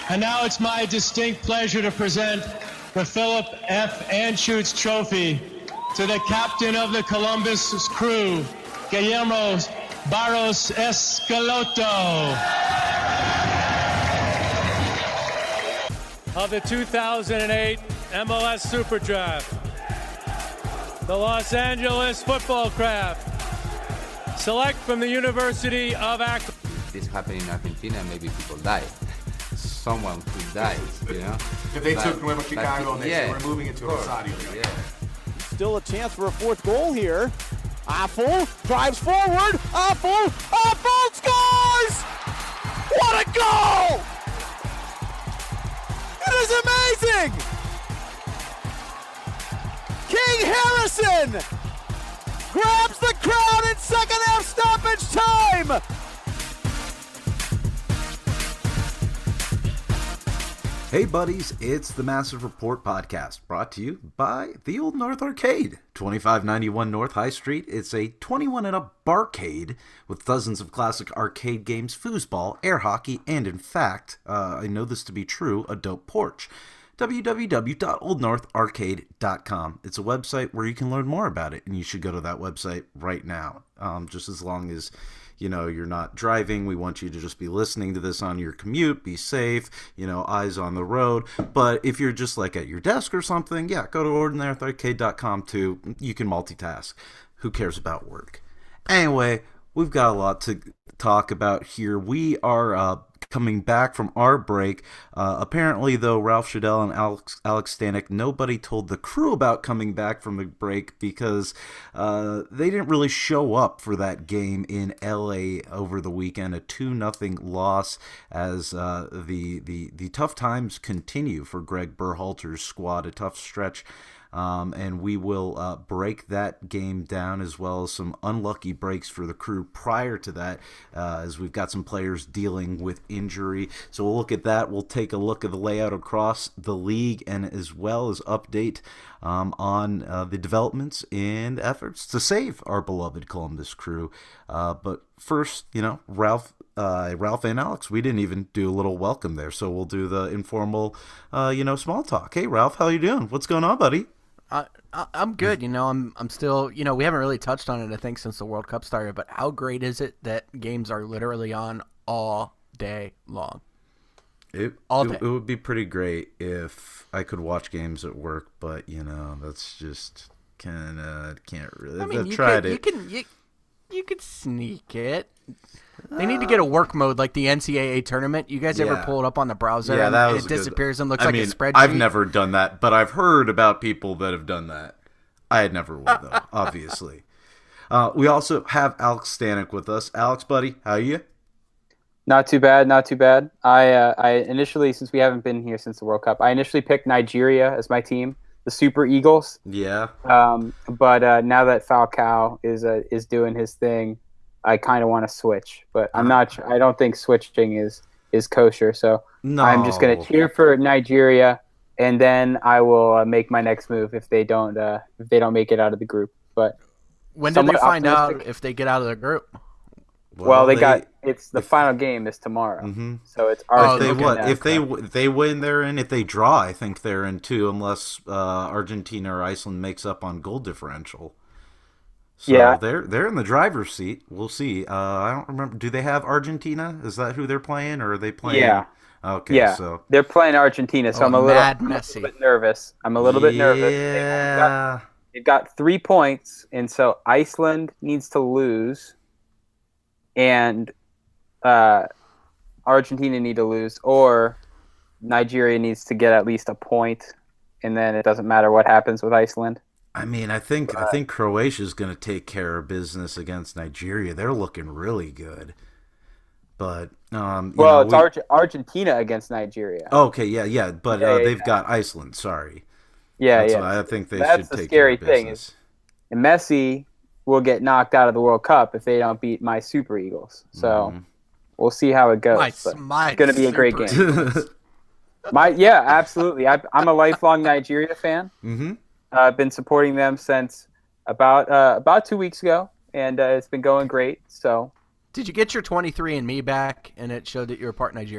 And now it's my distinct pleasure to present the Philip F. Anschutz Trophy to the captain of the Columbus crew, Guillermo Barros Escaloto. Of the 2008 MLS Super Draft, the Los Angeles Football Craft select from the University of Akron. If this happened in Argentina, maybe people die. Someone could die, you know? If they took Nuevo Chicago and they were moving into Rosario. Yeah. Still a chance for a fourth goal here. Afful drives forward. Afful scores! What a goal! It is amazing! King Harrison grabs the crown in second half stoppage time! Hey buddies, it's the Massive Report podcast, brought to you by the Old North Arcade, 2591 North High Street. It's a 21 and up barcade with dozens of classic arcade games, foosball, air hockey, and in fact, I know this to be true, a dope porch. www.oldnortharcade.com. It's a website where you can learn more about it, and you should go to that website right now, just as long as you're not driving. We want you to just be listening to this on your commute, be safe, eyes on the road. But if you're just like at your desk or something, go to OrdinaryArcade.com too. You can multitask. Who cares about work? Anyway, we've got a lot to talk about here. We are coming back from our break. Apparently, though, Ralph Shadell and Alex Stanek, nobody told the crew about coming back from the break because they didn't really show up for that game in LA over the weekend. A 2-0 loss as the tough times continue for Greg Berhalter's squad. A tough stretch. And we will break that game down, as well as some unlucky breaks for the crew prior to that, as we've got some players dealing with injury. So we'll look at that. We'll take a look at the layout across the league, and as well as update on the developments and efforts to save our beloved Columbus crew. But first, Ralph and Alex, we didn't even do a little welcome there, so we'll do the informal, small talk. Hey, Ralph, how you doing? What's going on, buddy? I'm good. I'm still, we haven't really touched on it, I think, since the World Cup started, but how great is it that games are literally on all day long? It would be pretty great if I could watch games at work, but, that's just kind of, can't really. I mean, you could sneak it. They need to get a work mode like the NCAA tournament. You guys ever pull it up on the browser? Yeah, that was it disappears and looks a like a spreadsheet. I've never done that, but I've heard about people that have done that. I had never would, though, obviously. We also have Alex Stanek with us. Alex, buddy, how are you? Not too bad. I initially, since we haven't been here since the World Cup, I initially picked Nigeria as my team, the Super Eagles. Yeah. But now that Falcao is doing his thing, I kind of want to switch, but I'm not. I don't think switching is kosher. So no. I'm just going to cheer for Nigeria, and then I will make my next move if they don't make it out of the group. But when do they find out if they get out of the group? Well, it's the final game is tomorrow, so it's if they win, they're in. If they draw, I think they're in too, unless Argentina or Iceland makes up on goal differential. So they're in the driver's seat. We'll see. I don't remember. Do they have Argentina? Is that who they're playing, or are they playing? Yeah. Okay. Yeah. So they're playing Argentina. So I'm a little bit nervous. Yeah. They've got 3 points, and so Iceland needs to lose, and Argentina need to lose, or Nigeria needs to get at least a point, and then it doesn't matter what happens with Iceland. I mean, I think Croatia is going to take care of business against Nigeria. They're looking really good. But it's Argentina against Nigeria. Okay, yeah, but they've got Iceland. Sorry. Yeah. I think they should take care of business. That's the scary thing. And Messi will get knocked out of the World Cup if they don't beat my Super Eagles. So we'll see how it goes. It's going to be a great game. Absolutely. I'm a lifelong Nigeria fan. Mm-hmm. I've been supporting them since about 2 weeks ago, and it's been going great. So, did you get your 23andMe back, and it showed that you were part Nigerian?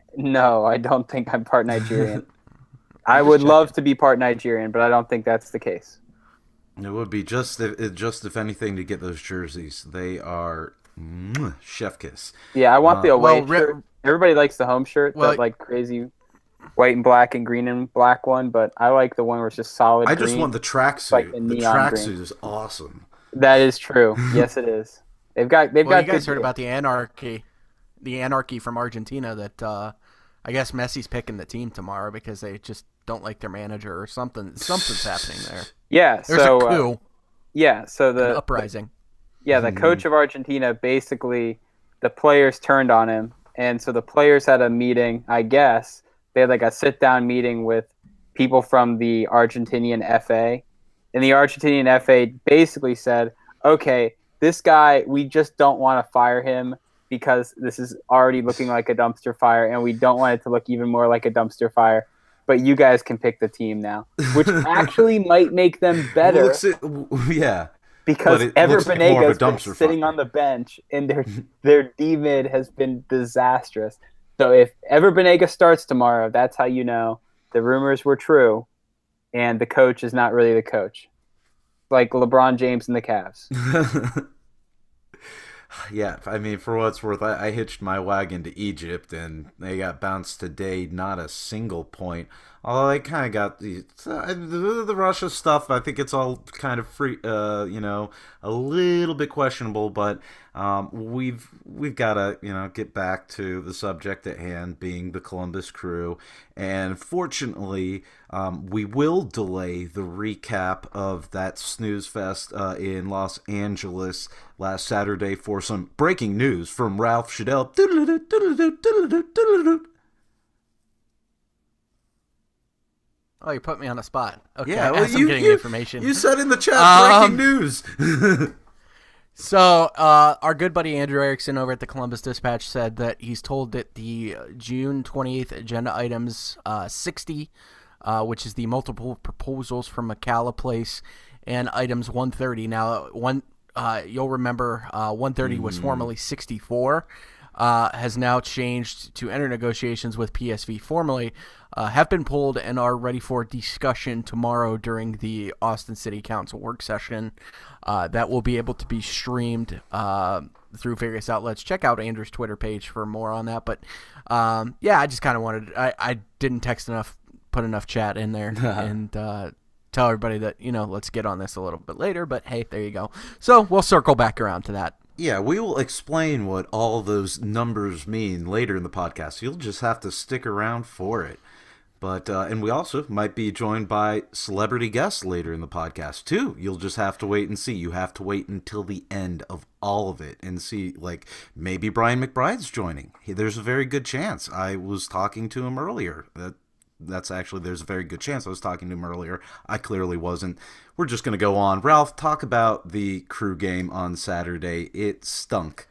No, I don't think I'm part Nigerian. I would love to be part Nigerian, but I don't think that's the case. It would be just if anything to get those jerseys. They are chef kiss. Yeah, I want the away shirt. Everybody likes the home shirt, that like crazy white and black and green and black one, but I like the one where it's just solid green. I just want the tracksuit. Like the tracksuit is awesome. That is true. Yes, it is. They've got. You guys heard about the anarchy from Argentina that I guess Messi's picking the team tomorrow because they just don't like their manager or something. Something's happening there. Yeah. There's a coup. So an uprising. The coach of Argentina, basically the players turned on him, and so the players had a meeting. I guess they had like a sit-down meeting with people from the Argentinian FA, and the Argentinian FA basically said, "Okay, this guy, we just don't want to fire him because this is already looking like a dumpster fire, and we don't want it to look even more like a dumpster fire. But you guys can pick the team now," which actually might make them better. Because Ever Banega's been sitting on the bench, and their D-mid has been disastrous. So if Ever Banega starts tomorrow, that's how you know the rumors were true, and the coach is not really the coach. Like LeBron James and the Cavs. Yeah, I mean, for what it's worth, I hitched my wagon to Egypt, and they got bounced today, not a single point. Although they kind of got the Russia stuff. I think it's all kind of free, a little bit questionable. But we've got to get back to the subject at hand, being the Columbus Crew. And fortunately, we will delay the recap of that snooze fest in Los Angeles last Saturday for some breaking news from Ralph Shadell. Oh, you put me on the spot. Okay, yeah, well, I'm getting information. You said in the chat breaking news. So, our good buddy Andrew Erickson over at the Columbus Dispatch said that he's told that the June 28th agenda items 60, which is the multiple proposals from Macalla Place, and items 130. Now, you'll remember 130 was formerly 64. Has now changed to enter negotiations with PSV formally, have been pulled and are ready for discussion tomorrow during the Austin City Council work session. That will be able to be streamed through various outlets. Check out Andrew's Twitter page for more on that. But I just kind of wanted, I didn't put enough chat in there and tell everybody that, let's get on this a little bit later. But hey, there you go. So we'll circle back around to that. Yeah, we will explain what all those numbers mean later in the podcast. You'll just have to stick around for it. But and we also might be joined by celebrity guests later in the podcast, too. You'll just have to wait and see. You have to wait until the end of all of it and see, like, maybe Brian McBride's joining. There's a very good chance. I was talking to him earlier. There's a very good chance I was talking to him earlier. I clearly wasn't. We're just going to go on. Ralph, talk about the Crew game on Saturday. It stunk.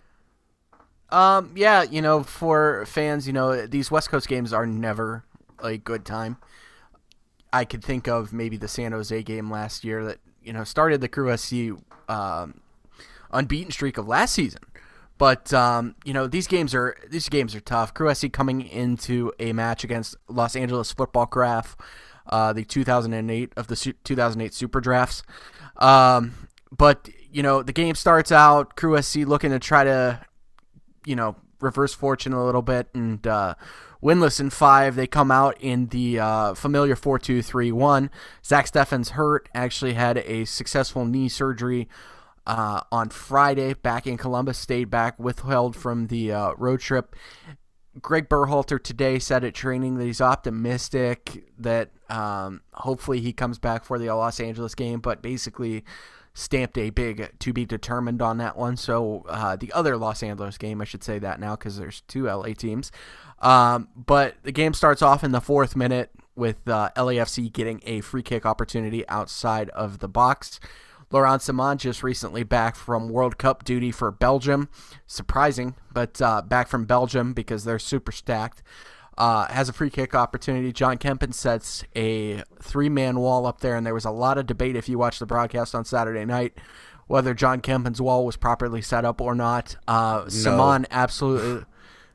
For fans, these West Coast games are never a good time. I could think of maybe the San Jose game last year that, started the Crew SC unbeaten streak of last season. But these games are tough. Crew SC coming into a match against Los Angeles Football Craft, the 2008 of the 2008 Super Drafts. But the game starts out Crew SC looking to try to reverse fortune a little bit and winless in 5. They come out in the familiar 4-2-3-1. Zach Steffens hurt. Actually had a successful knee surgery on Friday back in Columbus, stayed back, withheld from the road trip. Greg Berhalter today said at training that he's optimistic that hopefully he comes back for the Los Angeles game, but basically stamped a big to be determined on that one. So the other Los Angeles game, I should say that now because there's 2 LA teams. But the game starts off in the 4th minute with LAFC getting a free kick opportunity outside of the box. Laurent Simon just recently back from World Cup duty for Belgium. Surprising, but back from Belgium because they're super stacked. Has a free kick opportunity. John Kempen sets a 3-man wall up there, and there was a lot of debate if you watched the broadcast on Saturday night whether John Kempen's wall was properly set up or not. No. Simon absolutely...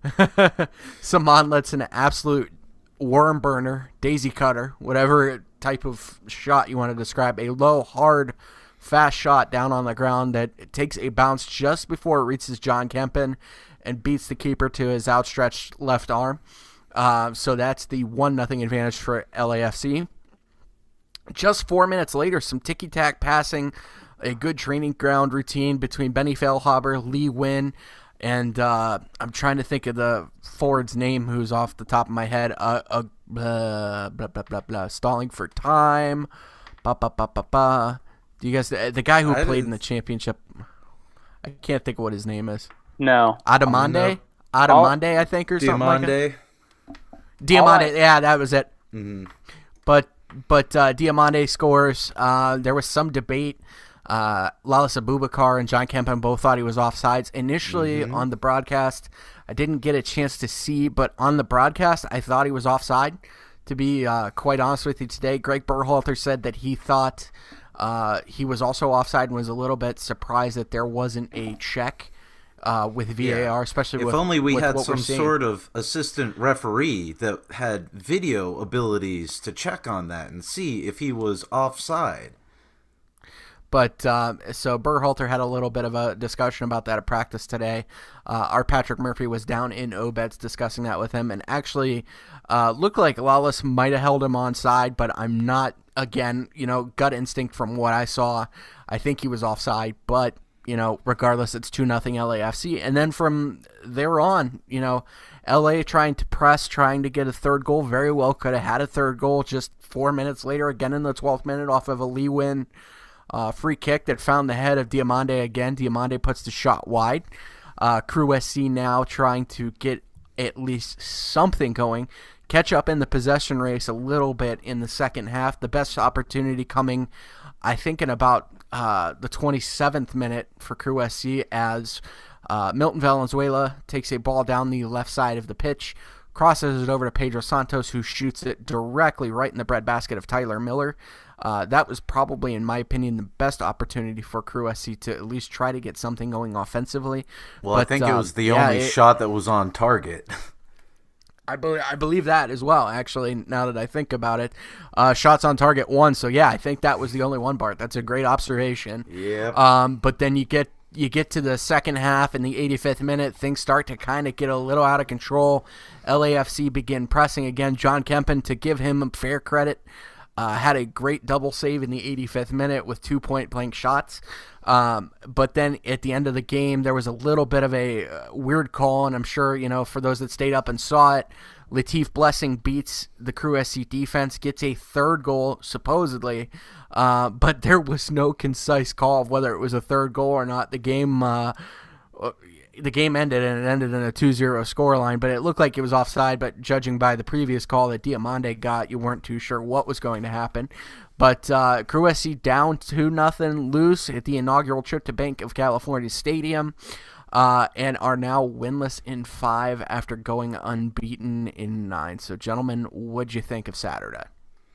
Saman lets an absolute worm burner, daisy cutter, whatever type of shot you want to describe, a low, hard, fast shot down on the ground that takes a bounce just before it reaches John Kempen and beats the keeper to his outstretched left arm. So that's the 1-0 advantage for LAFC. Just 4 minutes later, some ticky-tack passing, a good training ground routine between Benny Feilhaber, Lee Nguyen, and I'm trying to think of the forward's name who's off the top of my head. Blah, blah, blah, blah. Stalling for time. Do you guys, the guy who played in the championship, I can't think of what his name is. No. Adamande, I think, or something like that. Diamande, yeah, that was it. Mm-hmm. But Diamande scores. There was some debate. Lalas Abubakar and John Kempen both thought he was offsides. Initially on the broadcast, I didn't get a chance to see, but on the broadcast, I thought he was offside. To be quite honest with you today, Greg Berhalter said that he thought he was also offside and was a little bit surprised that there wasn't a check with VAR, especially if with only we with had what some we're seeing. sort of assistant referee that had video abilities to check on that and see if he was offside. But so Berhalter had a little bit of a discussion about that at practice today. Our Patrick Murphy was down in Obeds discussing that with him, and actually looked like Lalas might have held him onside, but I'm not. Again, gut instinct from what I saw, I think he was offside. But regardless, it's 2-0 LAFC, and then from there on, LA trying to press, trying to get a third goal. Very well could have had a third goal just 4 minutes later, again in the 12th minute off of a Lee Nguyen free kick that found the head of Diamande again. Diamande puts the shot wide. Crew SC now trying to get at least something going. Catch up in the possession race a little bit in the second half. The best opportunity coming, I think, in about the 27th minute for Crew SC as Milton Valenzuela takes a ball down the left side of the pitch, crosses it over to Pedro Santos, who shoots it directly right in the breadbasket of Tyler Miller. That was probably, in my opinion, the best opportunity for Crew SC to at least try to get something going offensively. Well, I think it was the only shot that was on target. I believe that as well, actually, now that I think about it. Shots on target 1, so yeah, I think that was the only one, Bart. That's a great observation. Yeah. But then you get to the second half in the 85th minute, things start to kind of get a little out of control. LAFC begin pressing again. John Kempen, to give him fair credit, had a great double save in the 85th minute with 2 point-blank shots. But then at the end of the game, there was a little bit of a weird call, and I'm sure, for those that stayed up and saw it, Latif Blessing beats the Crew SC defense, gets a third goal, supposedly, but there was no concise call of whether it was a third goal or not. The game ended, and it ended in a 2-0 scoreline, but it looked like it was offside, but judging by the previous call that Diamande got, you weren't too sure what was going to happen. But Crew SC down 2-0 loose at the inaugural trip to Bank of California Stadium, and are now winless in 5 after going unbeaten in 9. So, gentlemen, what'd you think of Saturday?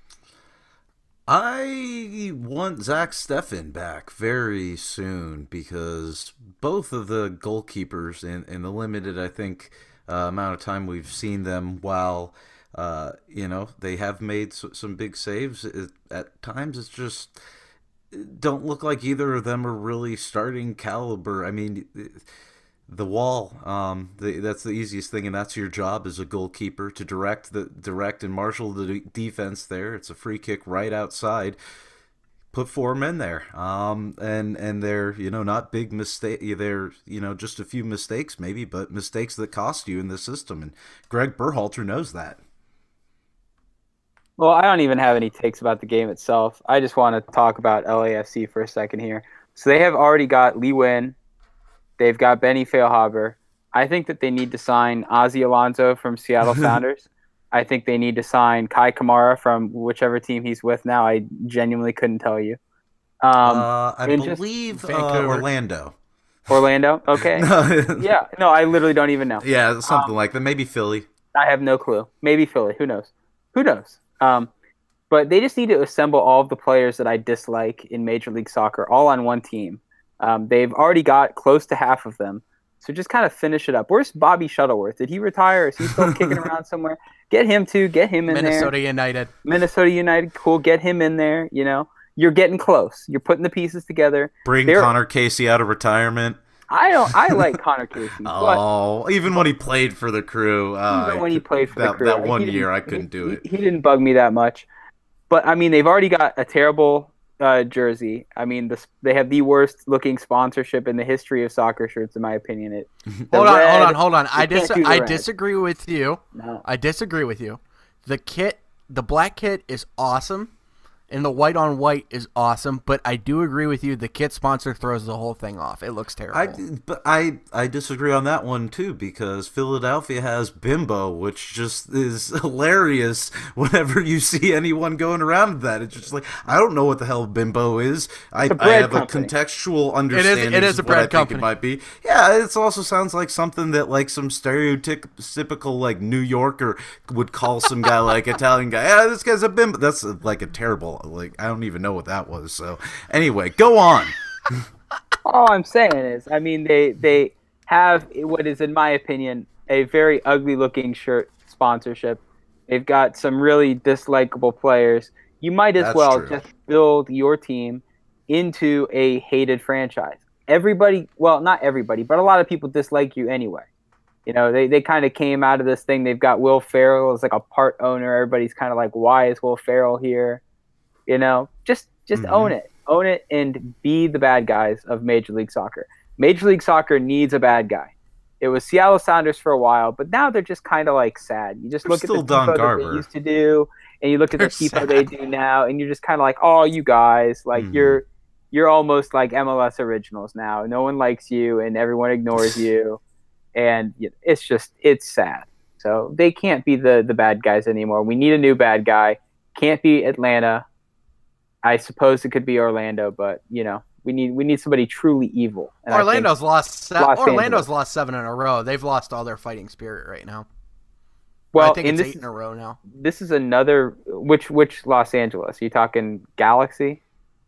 I want Zach Steffen back very soon because both of the goalkeepers in the limited, I think, amount of time we've seen them, while they have made some big saves, at times it's just don't look like either of them are really starting caliber. I mean, the wall, that's the easiest thing, and that's your job as a goalkeeper, to direct and marshal the defense there. It's a free kick right outside. Put 4 men there, and they're not big mistake. They're just a few mistakes maybe, but mistakes that cost you in the system. And Greg Berhalter knows that. Well, I don't even have any takes about the game itself. I just want to talk about LAFC for a second here. So they have already got Lee Nguyen. They've got Benny Feilhaber. I think that they need to sign Ozzy Alonso from Seattle Sounders. I think they need to sign Kai Kamara from whichever team he's with now. I genuinely couldn't tell you. I believe Orlando. Orlando? Okay. Yeah. No, I literally don't even know. Yeah, something like that. Maybe Philly. I have no clue. Maybe Philly. Who knows? But they just need to assemble all of the players that I dislike in Major League Soccer all on one team. They've already got close to half of them. So just kind of finish it up. Where's Bobby Shuttleworth? Did he retire? Is he still kicking around somewhere? Get him too. Get him in Minnesota United. Minnesota United. Cool. Get him in there. You're getting close. You're putting the pieces together. Bring Connor Casey out of retirement. I like Connor Casey. Even when he played for the Crew. Even when he played for the Crew. That one year, I couldn't do it. He didn't bug me that much. But, I mean, they've already got a terrible jersey. I mean, they have the worst looking sponsorship in the history of soccer shirts, in my opinion. Hold on. I disagree with you. No. I disagree with you. The black kit is awesome, and the white on white is awesome. But I do agree with you. The kit sponsor throws the whole thing off. It looks terrible. I disagree on that one too, because Philadelphia has Bimbo, which just is hilarious whenever you see anyone going around with that. It's just like, I don't know what the hell Bimbo is. I have a contextual understanding it is a bread company. It might be. Yeah, it also sounds like something that like some stereotypical like New Yorker would call some guy like Italian guy. Yeah, this guy's a Bimbo. That's like a terrible. Like, I don't even know what that was. So anyway, go on. All I'm saying is, I mean, they have what is, in my opinion, a very ugly looking shirt sponsorship. They've got some really dislikable players. You might as well just build your team into a hated franchise. Everybody, well, not everybody, but a lot of people dislike you anyway. They kind of came out of this thing. They've got Will Ferrell as like a part owner. Everybody's kind of like, why is Will Ferrell here? Just own it and be the bad guys of Major League Soccer. Major League Soccer needs a bad guy. It was Seattle Sounders for a while, but now they're just kind of like sad. You just look at the tifo that they used to do, and you look at the tifo they do now, and you're just kind of like, oh, you guys, like you're almost like MLS originals now. No one likes you, and everyone ignores you, and it's sad. So they can't be the bad guys anymore. We need a new bad guy. Can't be Atlanta. I suppose it could be Orlando, but we need somebody truly evil. And Orlando's lost 7 in a row. They've lost all their fighting spirit right now. Well, I think it's 8 in a row now. This is another which Los Angeles? Are you talking Galaxy?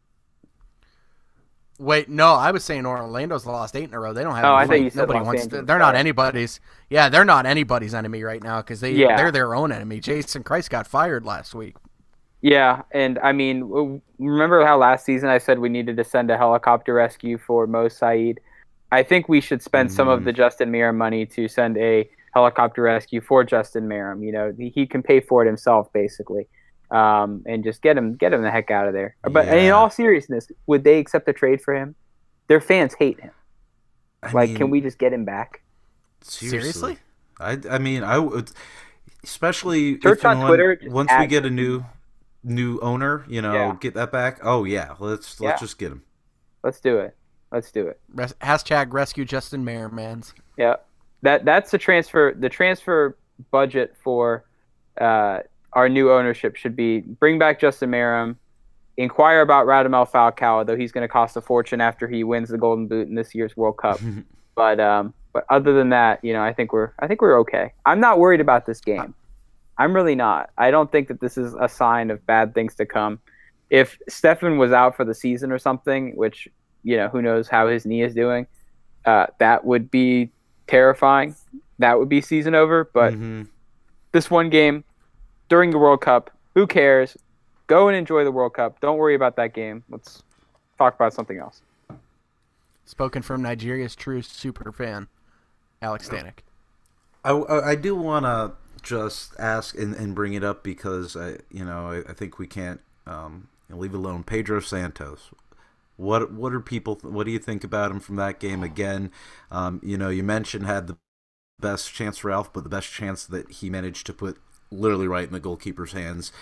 Wait, no, I was saying Orlando's lost 8 in a row. They don't have. Oh, I thought you said nobody wants to. They're not anybody's. Yeah, they're not anybody's enemy right now because they're their own enemy. Jason Christ got fired last week. Yeah, and I mean, remember how last season I said we needed to send a helicopter rescue for Mo Saeed? I think we should spend some of the Justin Meram money to send a helicopter rescue for Justin Meram. He can pay for it himself, basically, and just get him the heck out of there. But in all seriousness, would they accept a trade for him? Their fans hate him. I mean, can we just get him back? Seriously? I mean, I would, especially search on Twitter. Once we get a new owner, get that back. Oh yeah, let's just get him. Let's do it. Hashtag rescue Justin Meramans. Yeah, that's the transfer. The transfer budget for our new ownership should be bring back Justin Meram, inquire about Radamel Falcao, though he's going to cost a fortune after he wins the Golden Boot in this year's World Cup. But other than that, I think we're okay. I'm not worried about this game. I'm really not. I don't think that this is a sign of bad things to come. If Stefan was out for the season or something, which, who knows how his knee is doing, that would be terrifying. That would be season over. But this one game during the World Cup, who cares? Go and enjoy the World Cup. Don't worry about that game. Let's talk about something else. Spoken from Nigeria's true super fan, Alex Stanek. I do want to just ask and bring it up because I think we can't leave alone Pedro Santos. What do you think about him from that game again? You mentioned had the best chance for Ralph, but the best chance that he managed to put literally right in the goalkeeper's hands.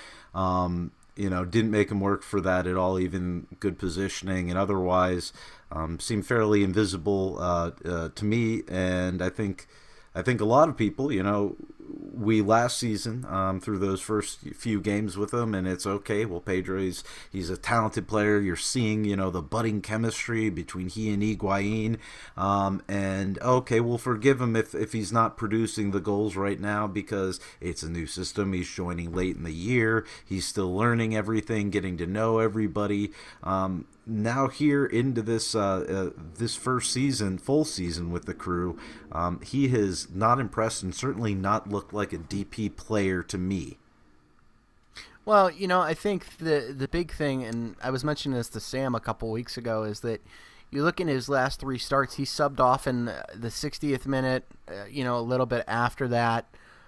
Didn't make him work for that at all, even good positioning and otherwise. Seemed fairly invisible to me, and I think a lot of people, we last season through those first few games with him, and it's okay. Well, Pedro, he's a talented player. You're seeing, the budding chemistry between he and Higuain, and okay, we'll forgive him if he's not producing the goals right now because it's a new system. He's joining late in the year. He's still learning everything, getting to know everybody. now here into this this first season, full season with the Crew, he has not impressed and certainly not looked like a DP player to me. Well, I think the big thing, and I was mentioning this to Sam a couple weeks ago, is that you look in his last 3 starts, he subbed off in the 60th minute, a little bit after that.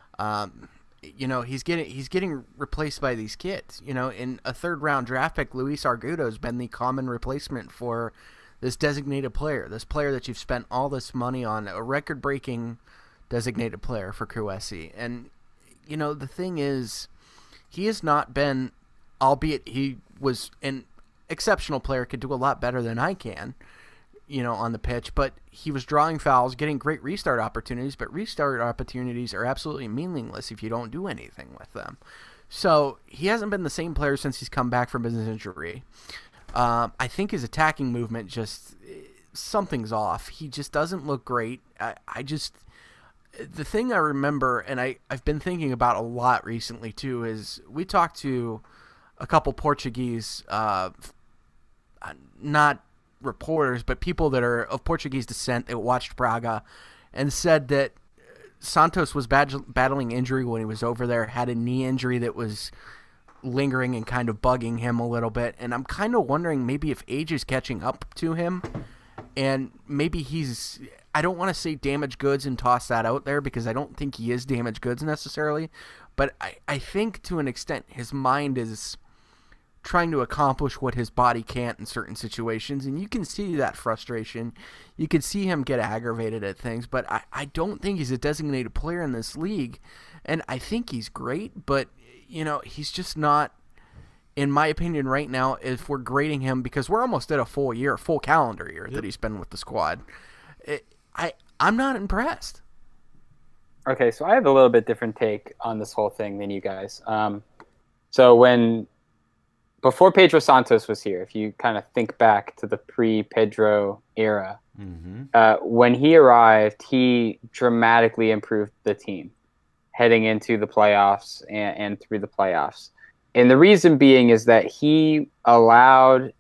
He's getting replaced by these kids. In a 3rd round draft pick, Luis Argudo has been the common replacement for this designated player, this player that you've spent all this money on, a record-breaking designated player for Crew SC. And, the thing is, he has not been, albeit he was an exceptional player, could do a lot better than I can, on the pitch, but he was drawing fouls, getting great restart opportunities, but restart opportunities are absolutely meaningless if you don't do anything with them. So he hasn't been the same player since he's come back from his injury. I think his attacking movement something's off. He just doesn't look great. The thing I remember, and I've been thinking about a lot recently too, is we talked to a couple Portuguese, not reporters, but people that are of Portuguese descent that watched Braga, and said that Santos was battling injury when he was over there, had a knee injury that was lingering and kind of bugging him a little bit. And I'm kind of wondering maybe if age is catching up to him, and maybe I don't want to say damaged goods and toss that out there, because I don't think he is damaged goods necessarily, but I think to an extent his mind is trying to accomplish what his body can't in certain situations, and you can see that frustration. You can see him get aggravated at things, but I don't think he's a designated player in this league, and I think he's great, but he's just not, in my opinion right now, if we're grading him, because we're almost at a full calendar year that he's been with the squad. I'm not impressed. Okay, so I have a little bit different take on this whole thing than you guys. So before Pedro Santos was here, if you kind of think back to the pre-Pedro era, when he arrived, he dramatically improved the team heading into the playoffs and through the playoffs. And the reason being is that he allowed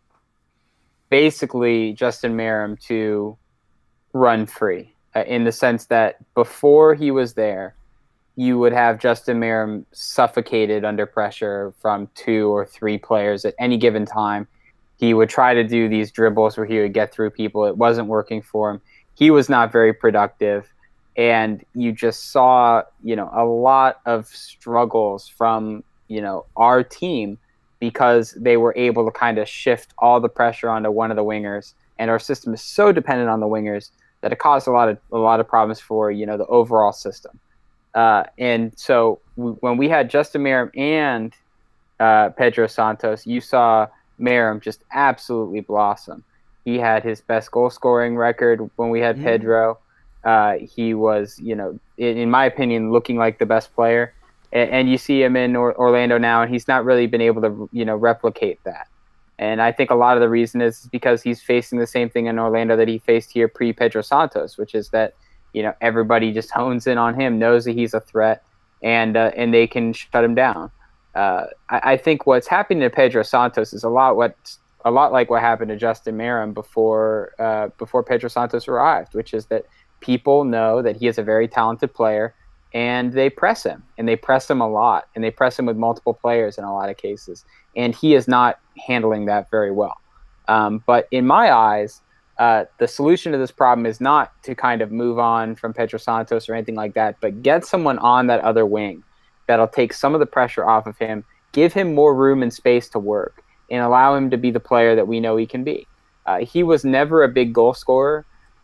basically Justin Meram to run free, in the sense that before he was there, you would have Justin Meram suffocated under pressure from 2 or 3 players at any given time. He would try to do these dribbles where he would get through people. It wasn't working for him. He was not very productive. And you just saw, a lot of struggles from, our team, because they were able to kind of shift all the pressure onto one of the wingers. And our system is so dependent on the wingers that it caused a lot of problems for, the overall system. And so when we had Justin Meram and Pedro Santos, you saw Meram just absolutely blossom. He had his best goal scoring record when we had Pedro. He was, in my opinion, looking like the best player. And you see him in Orlando now, and he's not really been able to, replicate that. And I think a lot of the reason is because he's facing the same thing in Orlando that he faced here pre-Pedro Santos, which is that, everybody just hones in on him, knows that he's a threat, and they can shut him down. I think what's happening to Pedro Santos is a lot like what happened to Justin Meram before Pedro Santos arrived, which is that people know that he is a very talented player, and they press him, and they press him a lot, and they press him with multiple players in a lot of cases, and he is not handling that very well. But in my eyes, the solution to this problem is not to kind of move on from Pedro Santos or anything like that, but get someone on that other wing that'll take some of the pressure off of him, give him more room and space to work, and allow him to be the player that we know he can be. He was never a big goal scorer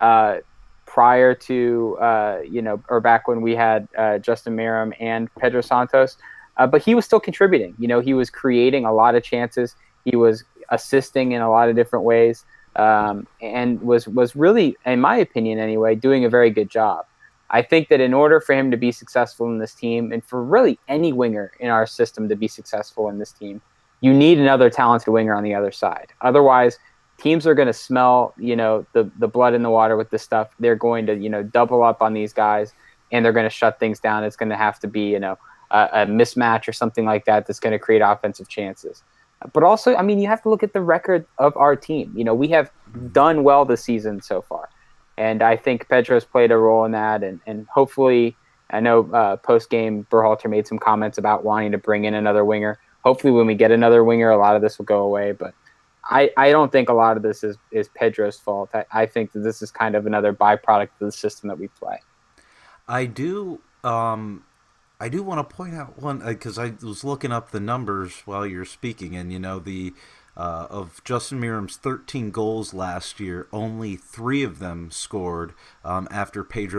prior to, or back when we had Justin Meram and Pedro Santos, but he was still contributing. He was creating a lot of chances. He was assisting in a lot of different ways. And was really, in my opinion anyway, doing a very good job. I think that in order for him to be successful in this team, and for really any winger in our system to be successful in this team, you need another talented winger on the other side. Otherwise, teams are going to smell, the blood in the water with this stuff. They're going to, double up on these guys, and they're going to shut things down. It's going to have to be, a mismatch or something like that that's going to create offensive chances. But also, I mean, you have to look at the record of our team. You know, we have done well this season so far. And I think Pedro's played a role in that. And hopefully, I know post-game Berhalter made some comments about wanting to bring in another winger. Hopefully when we get another winger, a lot of this will go away. But I don't think a lot of this is Pedro's fault. I think that this is kind of another byproduct of the system that we play. I do want to point out one, because I was looking up the numbers while you're speaking, and you know, the of Justin Meram's 13 goals last year, only 3 of them scored after Pedro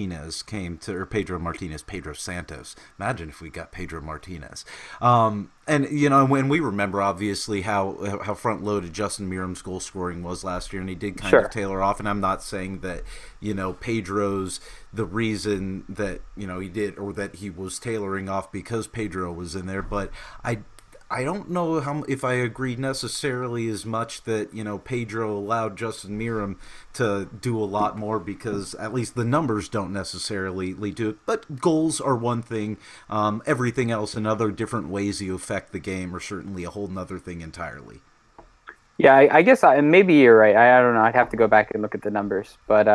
Santos. Imagine if we got Pedro Martinez. And you know, when we remember obviously how front-loaded Justin Meram's goal scoring was last year, and he did kind of tailor off. And I'm not saying that, you know, Pedro's the reason that, you know, he did, or that he was tailoring off because Pedro was in there, but I don't know if I agree necessarily as much that, you know, Pedro allowed Justin Meram to do a lot more, because at least the numbers don't necessarily lead to it. But goals are one thing. Everything else and other different ways you affect the game are certainly a whole nother thing entirely. Yeah, I guess maybe you're right. I don't know. I'd have to go back and look at the numbers. But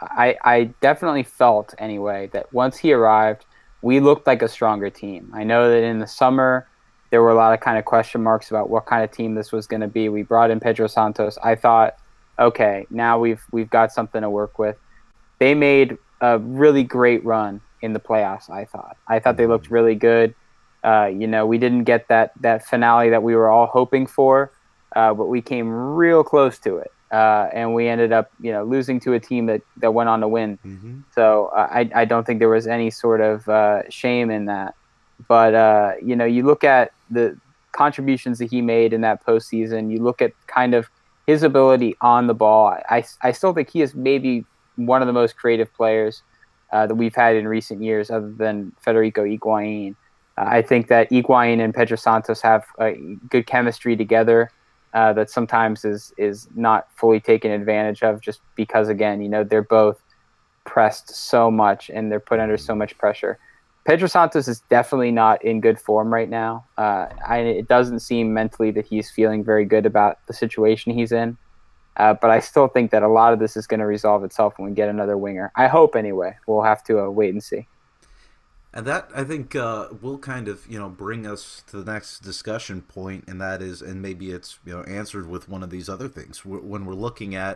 I definitely felt, anyway, that once he arrived, we looked like a stronger team. I know that in the summer, there were a lot of kind of question marks about what kind of team this was going to be. We brought in Pedro Santos. I thought, okay, now we've got something to work with. They made a really great run in the playoffs, I thought they looked really good. You know, we didn't get that finale that we were all hoping for, but we came real close to it. And we ended up, you know, losing to a team that went on to win. Mm-hmm. So I don't think there was any sort of shame in that. But, you know, you look at the contributions that he made in that postseason, you look at kind of his ability on the ball. I still think he is maybe one of the most creative players that we've had in recent years, other than Federico Higuaín. I think that Higuaín and Pedro Santos have good chemistry together that sometimes is not fully taken advantage of, just because, again, you know, they're both pressed so much and they're put under so much pressure. Pedro Santos is definitely not in good form right now. It doesn't seem mentally that he's feeling very good about the situation he's in. But I still think that a lot of this is going to resolve itself when we get another winger. I hope, anyway. We'll have to wait and see. And that, I think, will kind of, you know, bring us to the next discussion point, and that is, and maybe it's, you know, answered with one of these other things. When we're looking at,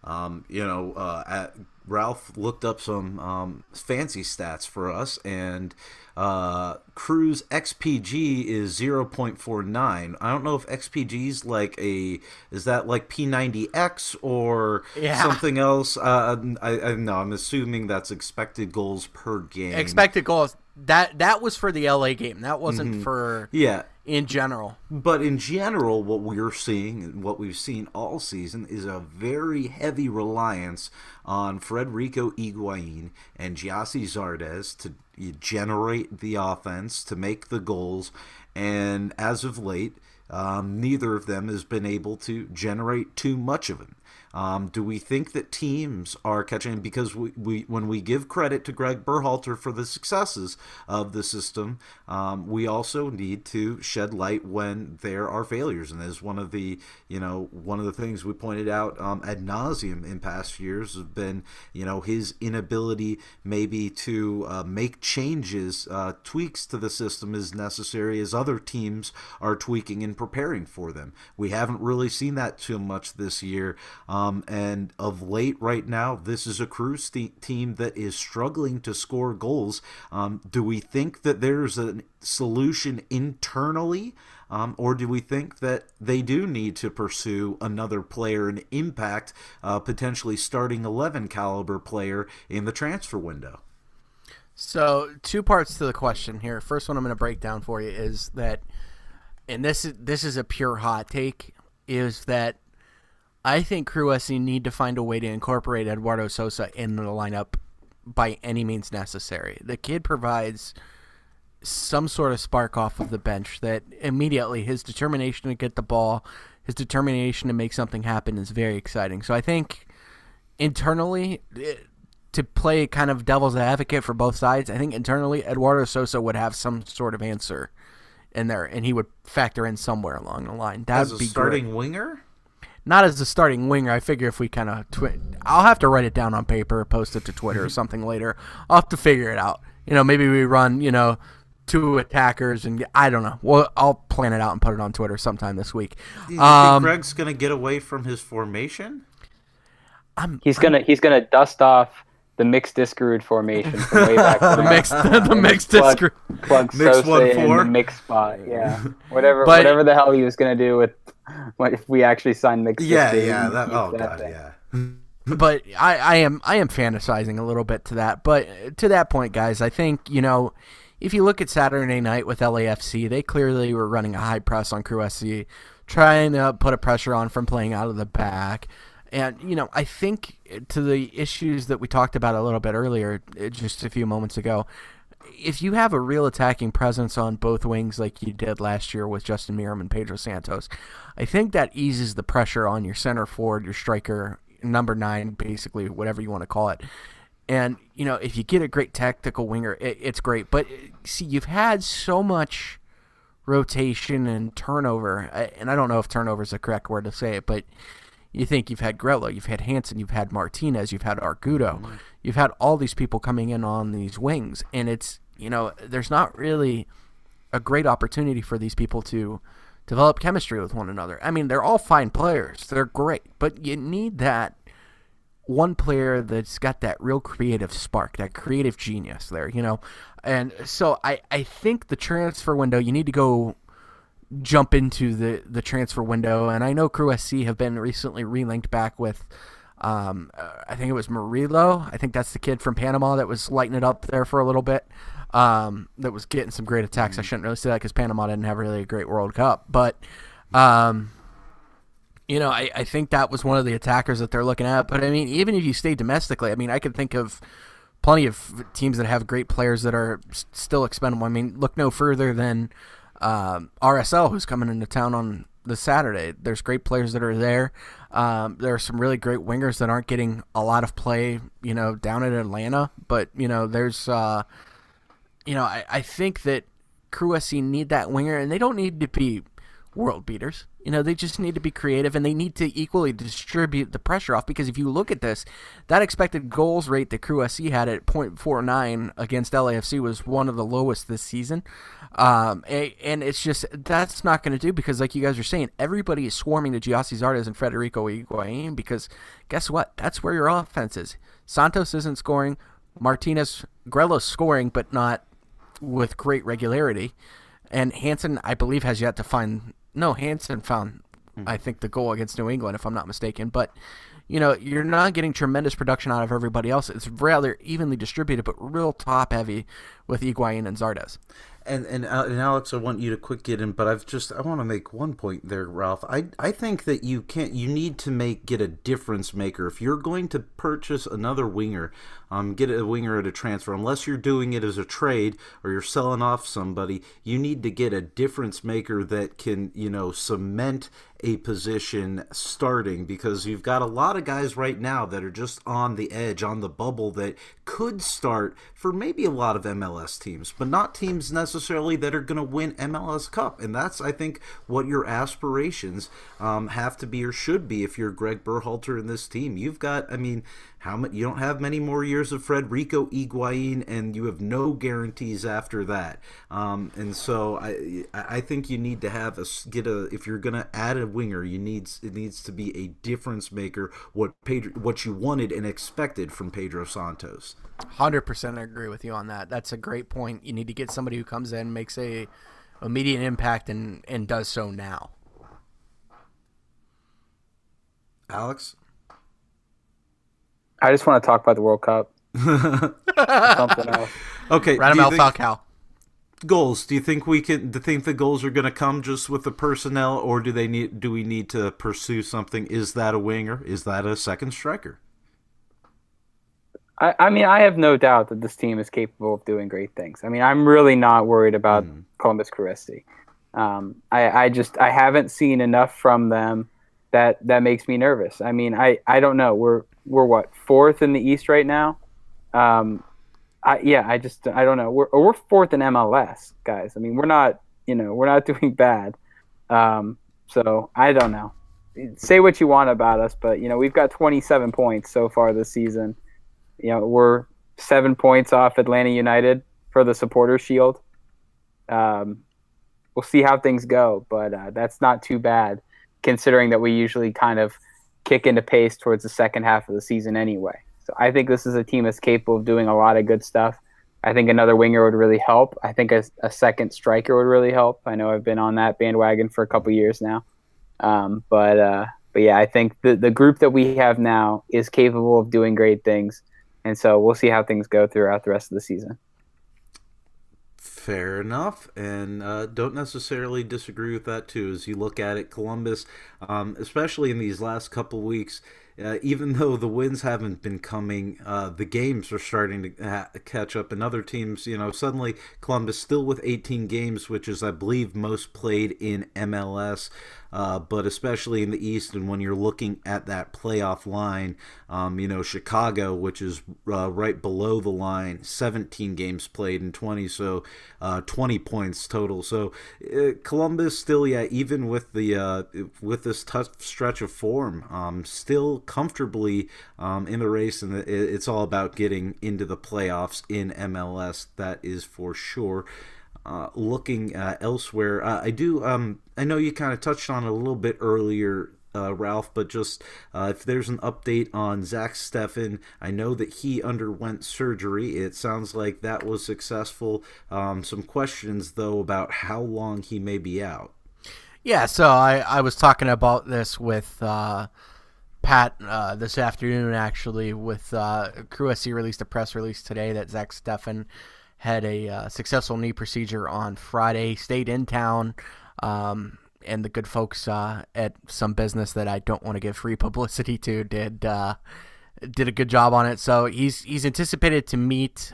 Ralph looked up some fancy stats for us, and Crew's XPG is 0.49. I don't know if XPG is is that like P90X or something else? I know, I'm assuming that's expected goals per game. Expected goals. That was for the LA game. That wasn't for in general. But in general, what we're seeing and what we've seen all season is a very heavy reliance on Federico Higuaín and Gyasi Zardes to generate the offense, to make the goals, and as of late, neither of them has been able to generate too much of it. Do we think that teams are catching? Because we when we give credit to Greg Berhalter for the successes of the system, we also need to shed light when there are failures, and as one of the things we pointed out ad nauseum in past years has been, you know, his inability maybe to make changes, tweaks to the system as necessary as other teams are tweaking and preparing for them. We haven't really seen that too much this year. And of late, right now, this is a Crew team that is struggling to score goals. Do we think that there's a solution internally, or do we think that they do need to pursue another player, an impact, potentially starting 11 caliber player in the transfer window? So 2 parts to the question here. First one I'm going to break down for you is that, and this is a pure hot take, is that I think Crew SC need to find a way to incorporate Eduardo Sosa in the lineup by any means necessary. The kid provides some sort of spark off of the bench that immediately his determination to get the ball, his determination to make something happen is very exciting. So I think internally, to play kind of devil's advocate for both sides, I think internally Eduardo Sosa would have some sort of answer in there, and he would factor in somewhere along the line. That would be starting great. Winger? Not as a starting winger. I figure if we kind of I'll have to write it down on paper, post it to Twitter or something later. I'll have to figure it out. Maybe we run, 2 attackers, and I don't know. Well, I'll plan it out and put it on Twitter sometime this week. Do you think Greg's going to get away from his formation? He's gonna dust off the mixed Discord formation from way back when. the mixed Discord. Plug mixed Sosa in the mixed spot. Yeah. Whatever the hell he was gonna do with if we actually signed mixed. Yeah. Yeah. But I am fantasizing a little bit to that. But to that point, guys, I think if you look at Saturday night with LAFC, they clearly were running a high press on Crew SC, trying to put a pressure on from playing out of the back. And, I think to the issues that we talked about a little bit earlier, just a few moments ago, if you have a real attacking presence on both wings like you did last year with Justin Meram and Pedro Santos, I think that eases the pressure on your center forward, your striker, number 9, basically, whatever you want to call it. And, if you get a great tactical winger, it's great. But, see, you've had so much rotation and turnover, and I don't know if turnover is the correct word to say it, but you think you've had Grella, you've had Hansen, you've had Martinez, you've had Argudo, you've had all these people coming in on these wings, and it's, there's not really a great opportunity for these people to develop chemistry with one another. I mean, they're all fine players, they're great, but you need that one player that's got that real creative spark, that creative genius there, and so I think the transfer window, you need to go jump into the transfer window, and I know Crew SC have been recently relinked back with I think it was Murillo. I think that's the kid from Panama that was lighting it up there for a little bit, that was getting some great attacks. I shouldn't really say that because Panama didn't have really a great World Cup, but I think that was one of the attackers that they're looking at. But I mean, even if you stay domestically, I mean, I could think of plenty of teams that have great players that are still expendable. I mean, look no further than RSL, who's coming into town on this Saturday. There's great players that are there. There are some really great wingers that aren't getting a lot of play, down at Atlanta. But, there's, I think that Crew SC need that winger, and they don't need to be world beaters. They just need to be creative, and they need to equally distribute the pressure off, because if you look at this, that expected goals rate that Crew SC had at 0.49 against LAFC was one of the lowest this season. And it's just, that's not going to do, because like you guys are saying, everybody is swarming to Giassi Zardes and Federico Higuain, because guess what? That's where your offense is. Santos isn't scoring. Martinez, Grella's scoring, but not with great regularity. And Hansen, I believe, has yet to find... No, Hansen found, I think, the goal against New England, if I'm not mistaken. But, you're not getting tremendous production out of everybody else. It's rather evenly distributed, but real top-heavy with Higuain and Zardes. And Alex, I want you to quick get in, but I want to make one point there, Ralph. I think that you need to get a difference maker. If you're going to purchase another winger, get a winger at a transfer, unless you're doing it as a trade or you're selling off somebody, you need to get a difference maker that can, cement a position starting, because you've got a lot of guys right now that are just on the edge, on the bubble, that could start for maybe a lot of MLS teams, but not teams necessarily that are going to win MLS Cup. And that's, I think, what your aspirations have to be or should be if you're Greg Berhalter in this team. You've got, you don't have many more years of Federico Higuain, and you have no guarantees after that. And so I think you need to have if you're going to add a winger, it needs to be a difference maker. What you wanted and expected from Pedro Santos. 100% agree with you on that. That's a great point. You need to get somebody who comes in, makes a immediate impact, and does so now. Alex? I just want to talk about the World Cup. Something else. Okay. Radamel Falcao. Goals. Do you think the goals are going to come just with the personnel, or do we need to pursue something? Is that a winger? Is that a second striker? I have no doubt that this team is capable of doing great things. I'm really not worried about Columbus Crew SC. I haven't seen enough from them that makes me nervous. I don't know. We're what, 4th in the East right now? I don't know. We're 4th in MLS, guys. We're not, we're not doing bad. So I don't know. Say what you want about us, but we've got 27 points so far this season. We're 7 points off Atlanta United for the Supporters Shield. We'll see how things go, but that's not too bad considering that we usually kind of kick into pace towards the second half of the season anyway. So I think this is a team that's capable of doing a lot of good stuff. I think another winger would really help. I think a second striker would really help. I know I've been on that bandwagon for a couple years now. But yeah, I think the group that we have now is capable of doing great things. And so we'll see how things go throughout the rest of the season. Fair enough, and don't necessarily disagree with that too. As you look at it, Columbus, especially in these last couple weeks, even though the wins haven't been coming, the games are starting to catch up. And other teams, suddenly Columbus still with 18 games, which is, I believe, most played in MLS. But especially in the East, and when you're looking at that playoff line, Chicago, which is right below the line, 17 games played in 20, so 20 points total. So Columbus still, even with with this tough stretch of form, still comfortably in the race, and it's all about getting into the playoffs in MLS. That is for sure. Looking elsewhere, I know you kind of touched on it a little bit earlier, Ralph, but just if there's an update on Zach Steffen. I know that he underwent surgery. It sounds like that was successful. Some questions, though, about how long he may be out. Yeah, so I was talking about this with Pat this afternoon, actually, with Crew SC released a press release today that Zach Steffen had a successful knee procedure on Friday, stayed in town, and the good folks at some business that I don't want to give free publicity to did a good job on it. So he's anticipated to miss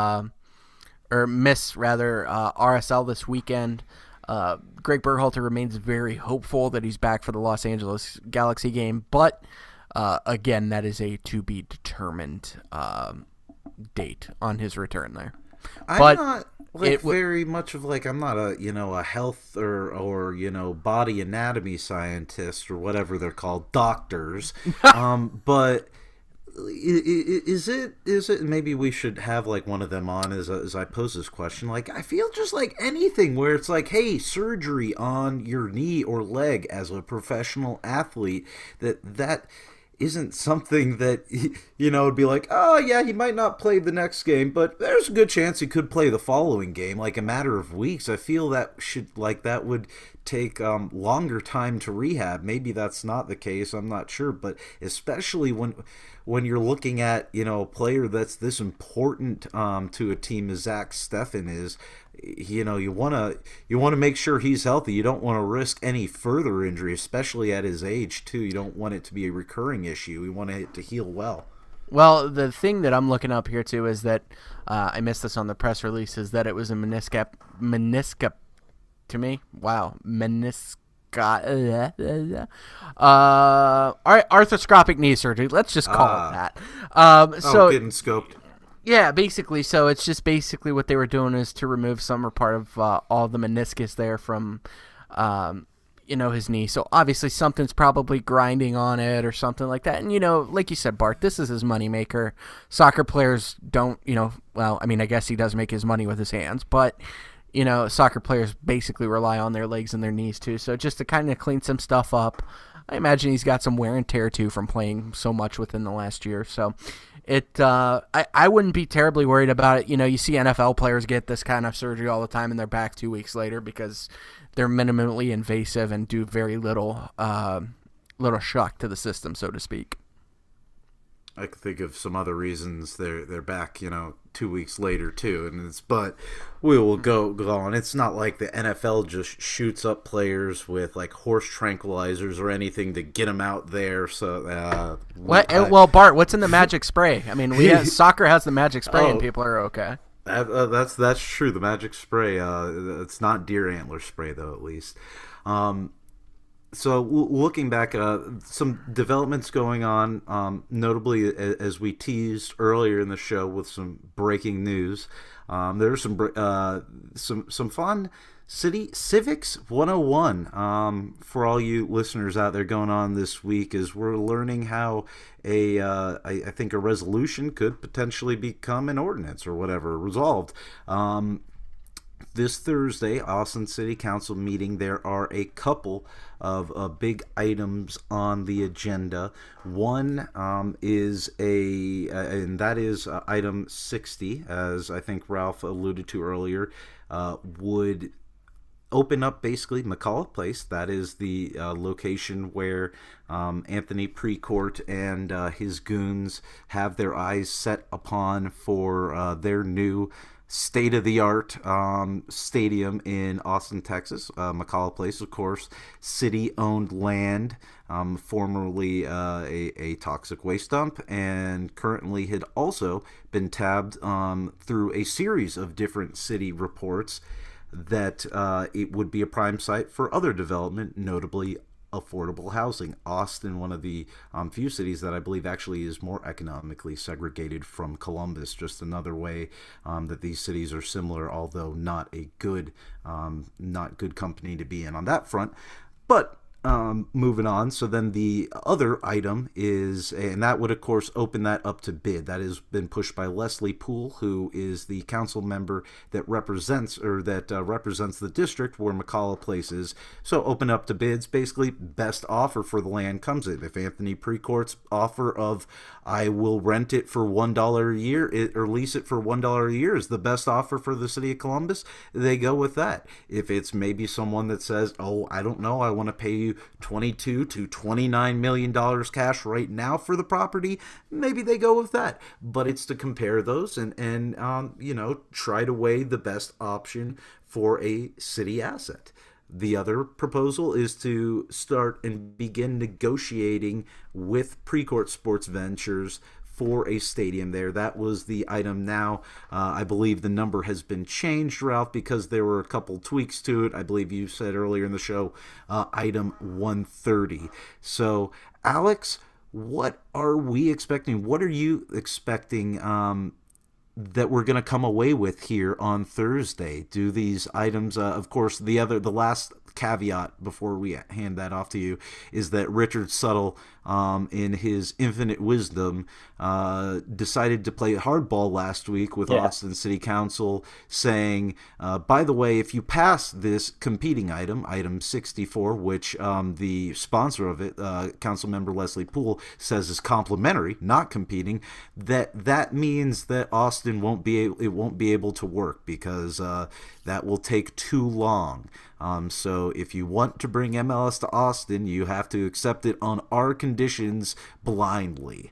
RSL this weekend. Greg Berhalter remains very hopeful that he's back for the Los Angeles Galaxy game, but again, that is a to be determined date on his return there. I'm not very much of I'm not a health or body anatomy scientist or whatever they're called, doctors. But is it maybe we should have one of them on as I pose this question. I feel just like anything where it's hey, surgery on your knee or leg as a professional athlete, that isn't something that would be oh yeah, he might not play the next game, but there's a good chance he could play the following game, a matter of weeks. I feel that that would take longer time to rehab. Maybe that's not the case, I'm not sure, but especially when you're looking at a player that's this important to a team as Zach Steffen is, you want to make sure he's healthy. You don't want to risk any further injury, especially at his age too. You don't want it to be a recurring issue. We want it to heal well. Well, the thing that I'm looking up here too is that I missed this on the press release, is that it was a meniscectomy. Arthroscopic knee surgery. Let's just call it that. Getting scoped. Yeah, basically. So it's just basically what they were doing is to remove some or part of all the meniscus there from, his knee. So obviously something's probably grinding on it or something like that. And, like you said, Bart, this is his moneymaker. Soccer players don't, I guess he does make his money with his hands, but, soccer players basically rely on their legs and their knees too. So just to kind of clean some stuff up, I imagine he's got some wear and tear too from playing so much within the last year. So I wouldn't be terribly worried about it. You see NFL players get this kind of surgery all the time and they're back 2 weeks later because they're minimally invasive and do very little shock to the system, so to speak. I can think of some other reasons they're back, 2 weeks later too, but we will go on. It's not like the NFL just shoots up players with horse tranquilizers or anything to get them out there. So, well, Bart, what's in the magic spray? Soccer has the magic spray and people are okay. That's true. The magic spray. It's not deer antler spray though, at least. So looking back, some developments going on, notably as we teased earlier in the show with some breaking news. There's some fun City Civics 101 for all you listeners out there going on this week, as we're learning how I think a resolution could potentially become an ordinance or whatever resolved. This Thursday, Austin City Council meeting, there are a couple of big items on the agenda. One is and that is item 60, as I think Ralph alluded to earlier, would open up basically McCullough Place. That is the location where Anthony Precourt and his goons have their eyes set upon for their new state-of-the-art stadium in Austin, Texas. McCullough Place, of course, city-owned land, formerly a toxic waste dump, and currently had also been tabbed through a series of different city reports that it would be a prime site for other development, notably affordable housing. Austin, one of the few cities that I believe actually is more economically segregated from Columbus. Just another way that these cities are similar, although not good company to be in on that front. But moving on, so then the other item is, and that would of course open that up to bid. That has been pushed by Leslie Poole, who is the council member that represents the district where McCullough Place is. So open up to bids, basically best offer for the land comes in. If Anthony Precourt's offer of I will rent it for $1 a year or lease it for $1 a year is the best offer for the city of Columbus, they go with that. If it's maybe someone that says, oh, I don't know, I want to pay you $22 to $29 million cash right now for the property, maybe they go with that. But it's to compare those and try to weigh the best option for a city asset. The other proposal is to start and begin negotiating with Precourt Sports Ventures for a stadium there. That was the item. Now, I believe the number has been changed, Ralph, because there were a couple tweaks to it. I believe you said earlier in the show, item 130. So, Alex, what are we expecting? What are you expecting that we're going to come away with here on Thursday? Do these items, of course, the last caveat before we hand that off to you is that Richard Suttle, in his infinite wisdom, decided to play hardball last week with Austin City Council, saying, by the way, if you pass this competing item 64, which the sponsor of it, council member Leslie Poole, says is complimentary, not competing, that means that Austin won't be able to work because that will take too long. So if you want to bring MLS to Austin, you have to accept it on our conditions blindly.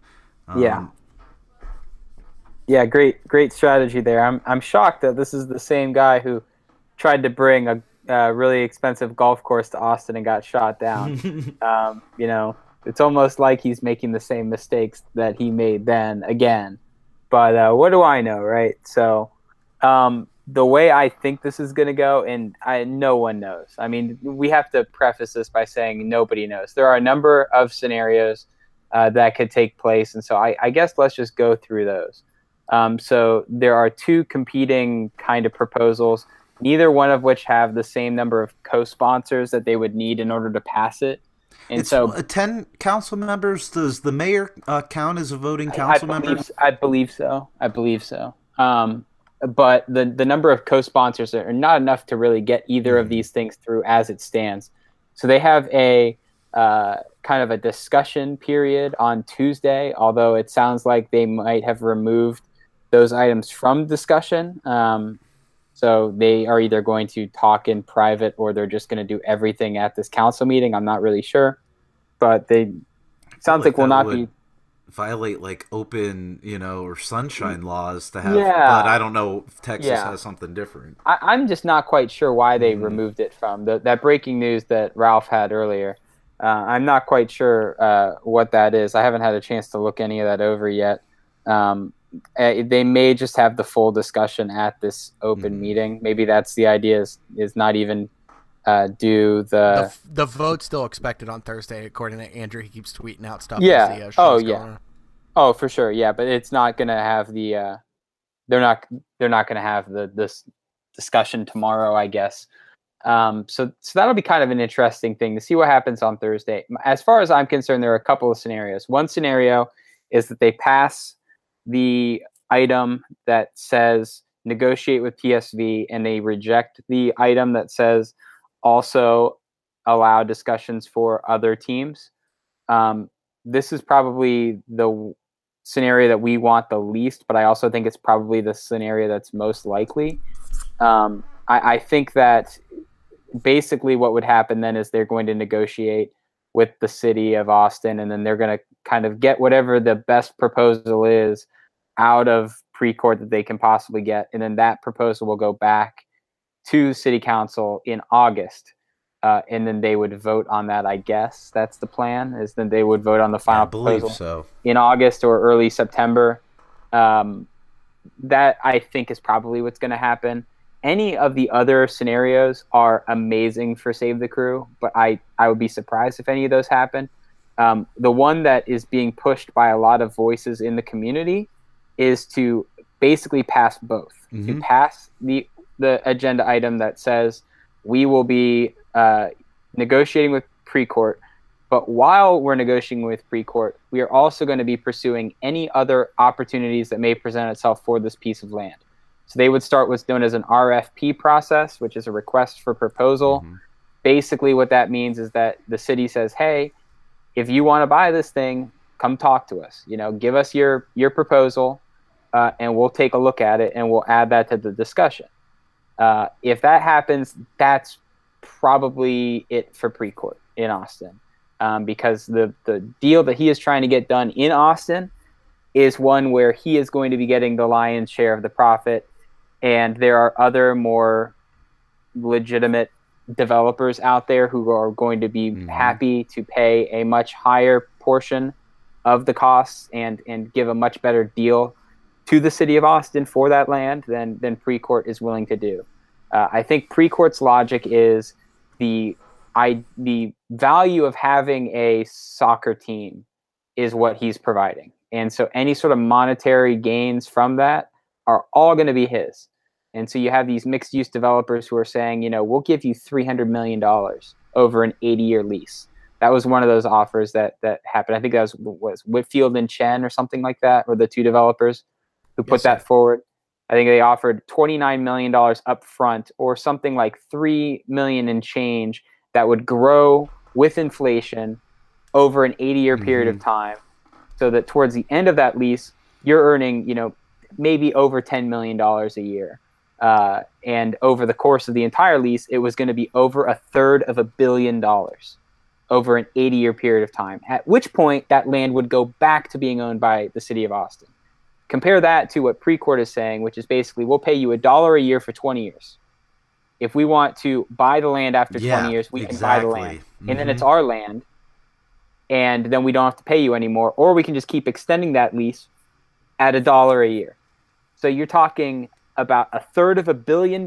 Yeah, great strategy there. I'm shocked that this is the same guy who tried to bring a really expensive golf course to Austin and got shot down. It's almost like he's making the same mistakes that he made then again. But what do I know, right? So the way I think this is going to go, and no one knows. I mean, we have to preface this by saying nobody knows. There are a number of scenarios that could take place, and so I guess let's just go through those. So there are two competing kind of proposals, neither one of which have the same number of co-sponsors that they would need in order to pass it. And it's so 10 council members. Does the mayor count as a voting council member? I believe so. But the number of co-sponsors are not enough to really get either of these things through as it stands. So they have a kind of a discussion period on Tuesday, although it sounds like they might have removed those items from discussion. So they are either going to talk in private or they're just going to do everything at this council meeting. I'm not really sure. But sounds like will not be violate like open, or sunshine laws to have, but I don't know if Texas has something different. I'm just not quite sure why they removed it from that breaking news that Ralph had earlier. I'm not quite sure what that is. I haven't had a chance to look any of that over yet. They may just have the full discussion at this open meeting. Maybe that's the idea is not even do the vote's still expected on Thursday, according to Andrew. He keeps tweeting out stuff. Yeah. As the show's going on. Oh, for sure. Yeah, but it's not going to have the. They're not going to have this discussion tomorrow, I guess. So that'll be kind of an interesting thing to see what happens on Thursday. As far as I'm concerned, there are a couple of scenarios. One scenario is that they pass the item that says negotiate with PSV, and they reject the item that says also allow discussions for other teams. This is probably the scenario that we want the least, but I also think it's probably the scenario that's most likely. I think that basically what would happen then is they're going to negotiate with the city of Austin, and then they're going to kind of get whatever the best proposal is out of Precourt that they can possibly get. And then that proposal will go back to city council in August. And then they would vote on that, I guess. That's the plan, is that they would vote on the final proposal in August or early September. That, I think, is probably what's going to happen. Any of the other scenarios are amazing for Save the Crew, but I would be surprised if any of those happen. The one that is being pushed by a lot of voices in the community is to basically pass both. To pass the agenda item that says we will be negotiating with Precourt, but while we're negotiating with Precourt, we are also going to be pursuing any other opportunities that may present itself for this piece of land. So they would start what's known as an RFP process, which is a request for proposal. Basically what that means is that the city says, hey, if you want to buy this thing, come talk to us. Give us your proposal, and we'll take a look at it, and we'll add that to the discussion. If that happens, that's probably it for Precourt in Austin, because the deal that he is trying to get done in Austin is one where he is going to be getting the lion's share of the profit, and there are other more legitimate developers out there who are going to be happy to pay a much higher portion of the costs and give a much better deal to the city of Austin for that land than Precourt is willing to do. I think Precourt's logic is the value of having a soccer team is what he's providing. And so any sort of monetary gains from that are all going to be his. And so you have these mixed-use developers who are saying, we'll give you $300 million over an 80-year lease. That was one of those offers that happened. I think that was Whitfield and Chen or something like that, or the two developers who put that forward. I think they offered $29 million up front, or something like $3 million and change that would grow with inflation over an 80-year period of time, so that towards the end of that lease, you're earning, maybe over $10 million a year. And over the course of the entire lease, it was going to be over $350 million over an 80-year period of time, at which point that land would go back to being owned by the city of Austin. Compare that to what Precourt is saying, which is basically, we'll pay you $1 a year for 20 years. If we want to buy the land after 20 years, we can buy the land. And then it's our land, and then we don't have to pay you anymore. Or we can just keep extending that lease at $1 a year. So you're talking about $350 million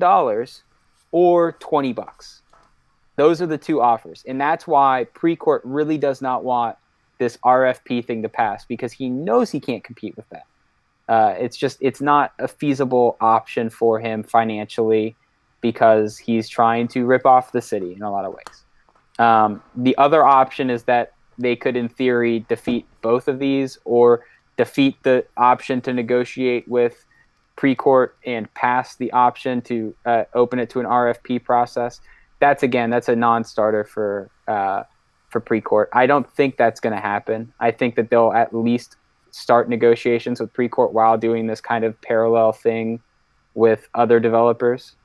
or $20. Those are the two offers. And that's why Precourt really does not want this RFP thing to pass, because he knows he can't compete with that. It's not a feasible option for him financially, because he's trying to rip off the city in a lot of ways. The other option is that they could, in theory, defeat both of these, or defeat the option to negotiate with Precourt and pass the option to open it to an RFP process. That's a non-starter for Precourt. I don't think that's going to happen. I think that they'll at least start negotiations with Precourt while doing this kind of parallel thing with other developers.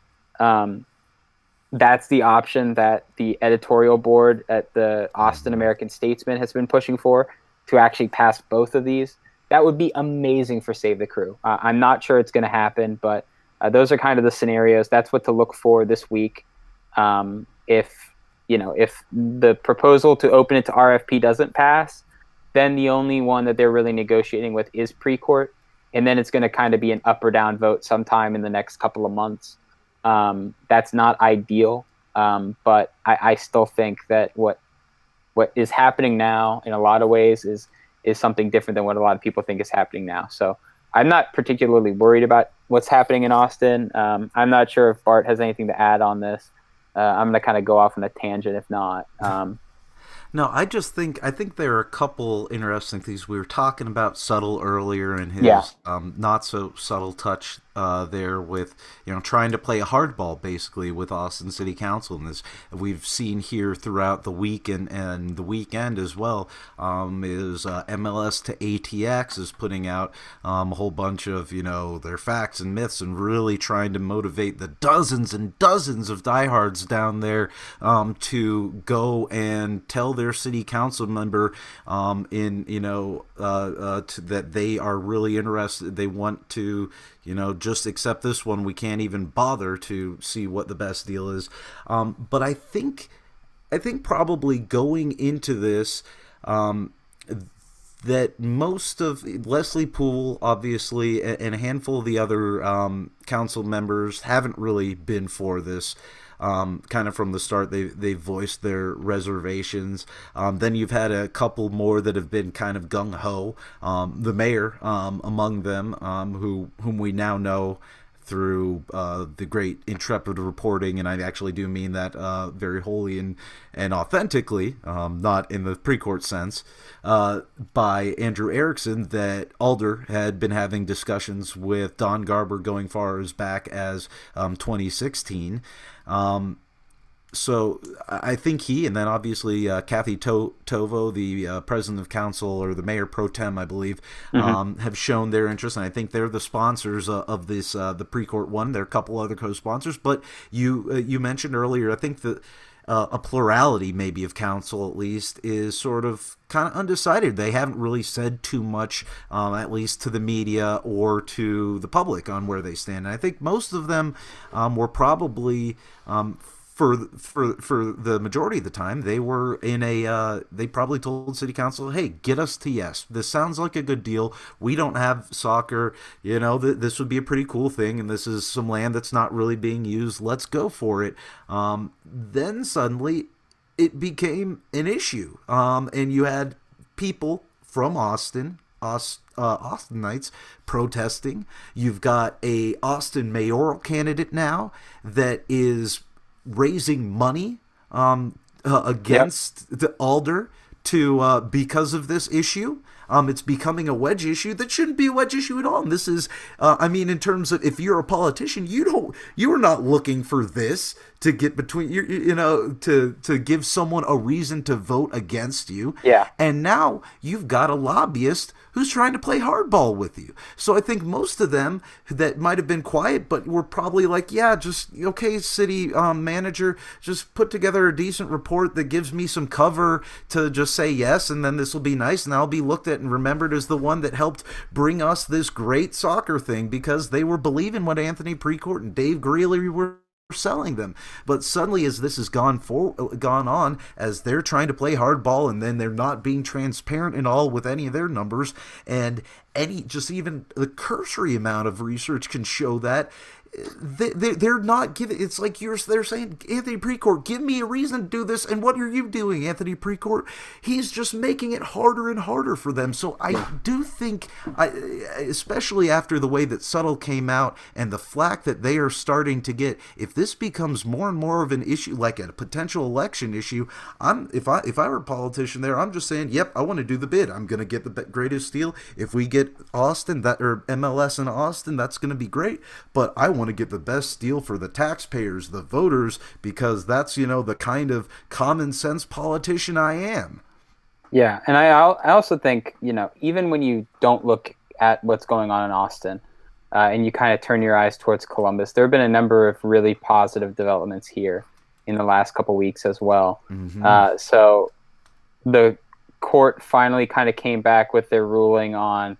That's the option that the editorial board at the Austin American Statesman has been pushing for, to actually pass both of these. That would be amazing for Save the Crew. I'm not sure it's going to happen, but those are kind of the scenarios. That's what to look for this week. If the proposal to open it to RFP doesn't pass, then the only one that they're really negotiating with is Precourt, and then it's going to kind of be an up or down vote sometime in the next couple of months. That's not ideal, But I still think that what is happening now in a lot of ways is something different than what a lot of people think is happening now. So I'm not particularly worried about what's happening in Austin. I'm not sure if Bart has anything to add on this. I'm going to kind of go off on a tangent if not. No, I think there are a couple interesting things. We were talking about Subtle earlier and his not so subtle touch there with trying to play a hardball basically with Austin City Council, and this we've seen here throughout the week and the weekend as well. Is MLS to ATX is putting out a whole bunch of their facts and myths and really trying to motivate the dozens and dozens of diehards down there to go and tell their city council member that they are really interested. They want to just accept this one. We can't even bother to see what the best deal is. But I think probably going into this, that most of Leslie Poole, obviously, and a handful of the other council members haven't really been for this. Kind of from the start, they voiced their reservations. Then you've had a couple more that have been kind of gung ho. The mayor among them, whom we now know through the great intrepid reporting, and I actually do mean that very wholly and authentically, not in the pre-court sense, by Andrew Erickson, that Alder had been having discussions with Don Garber going far as back as 2016. So I think he, and then obviously Kathy Tovo, the president of council, or the mayor pro tem, I believe, have shown their interest, and I think they're the sponsors of this, the pre-court one. There are a couple other co-sponsors, but you mentioned earlier, I think that a plurality maybe of council at least is sort of kind of undecided. They haven't really said too much, at least to the media or to the public, on where they stand. And I think most of them were probably for the majority of the time, they were in they probably told city council, hey, get us to yes. This sounds like a good deal. We don't have soccer. This would be a pretty cool thing, and this is some land that's not really being used. Let's go for it. Then suddenly it became an issue. And you had people from Austinites protesting. You've got a Austin mayoral candidate now that is raising money against the Alder to because of this issue. It's becoming a wedge issue that shouldn't be a wedge issue at all. And this is, in terms of, if you're a politician, you are not looking for this to get between to give someone a reason to vote against you. Yeah. And now you've got a lobbyist who's trying to play hardball with you. So I think most of them that might have been quiet, but were probably like, yeah, just, okay, city manager, just put together a decent report that gives me some cover to just say yes, and then this will be nice, and I'll be looked at and remembered as the one that helped bring us this great soccer thing, because they were believing what Anthony Precourt and Dave Greeley were selling them. But suddenly, as this has gone on, as they're trying to play hardball, and then they're not being transparent at all with any of their numbers, and even the cursory amount of research can show that they're not giving. It's like they're saying, Anthony Precourt, give me a reason to do this, and what are you doing, Anthony Precourt? He's just making it harder and harder for them. So I do think, especially after the way that Subtle came out and the flack that they are starting to get, if this becomes more and more of an issue, like a potential election issue, if I were a politician there, I'm just saying, yep, I want to do the bid. I'm going to get the greatest deal. If we get Austin, or MLS in Austin, that's going to be great. But I want to get the best deal for the taxpayers, the voters, because that's, the kind of common sense politician I am. Yeah, and I also think, even when you don't look at what's going on in Austin, and you kind of turn your eyes towards Columbus, there have been a number of really positive developments here in the last couple weeks as well. Mm-hmm. So the court finally kind of came back with their ruling on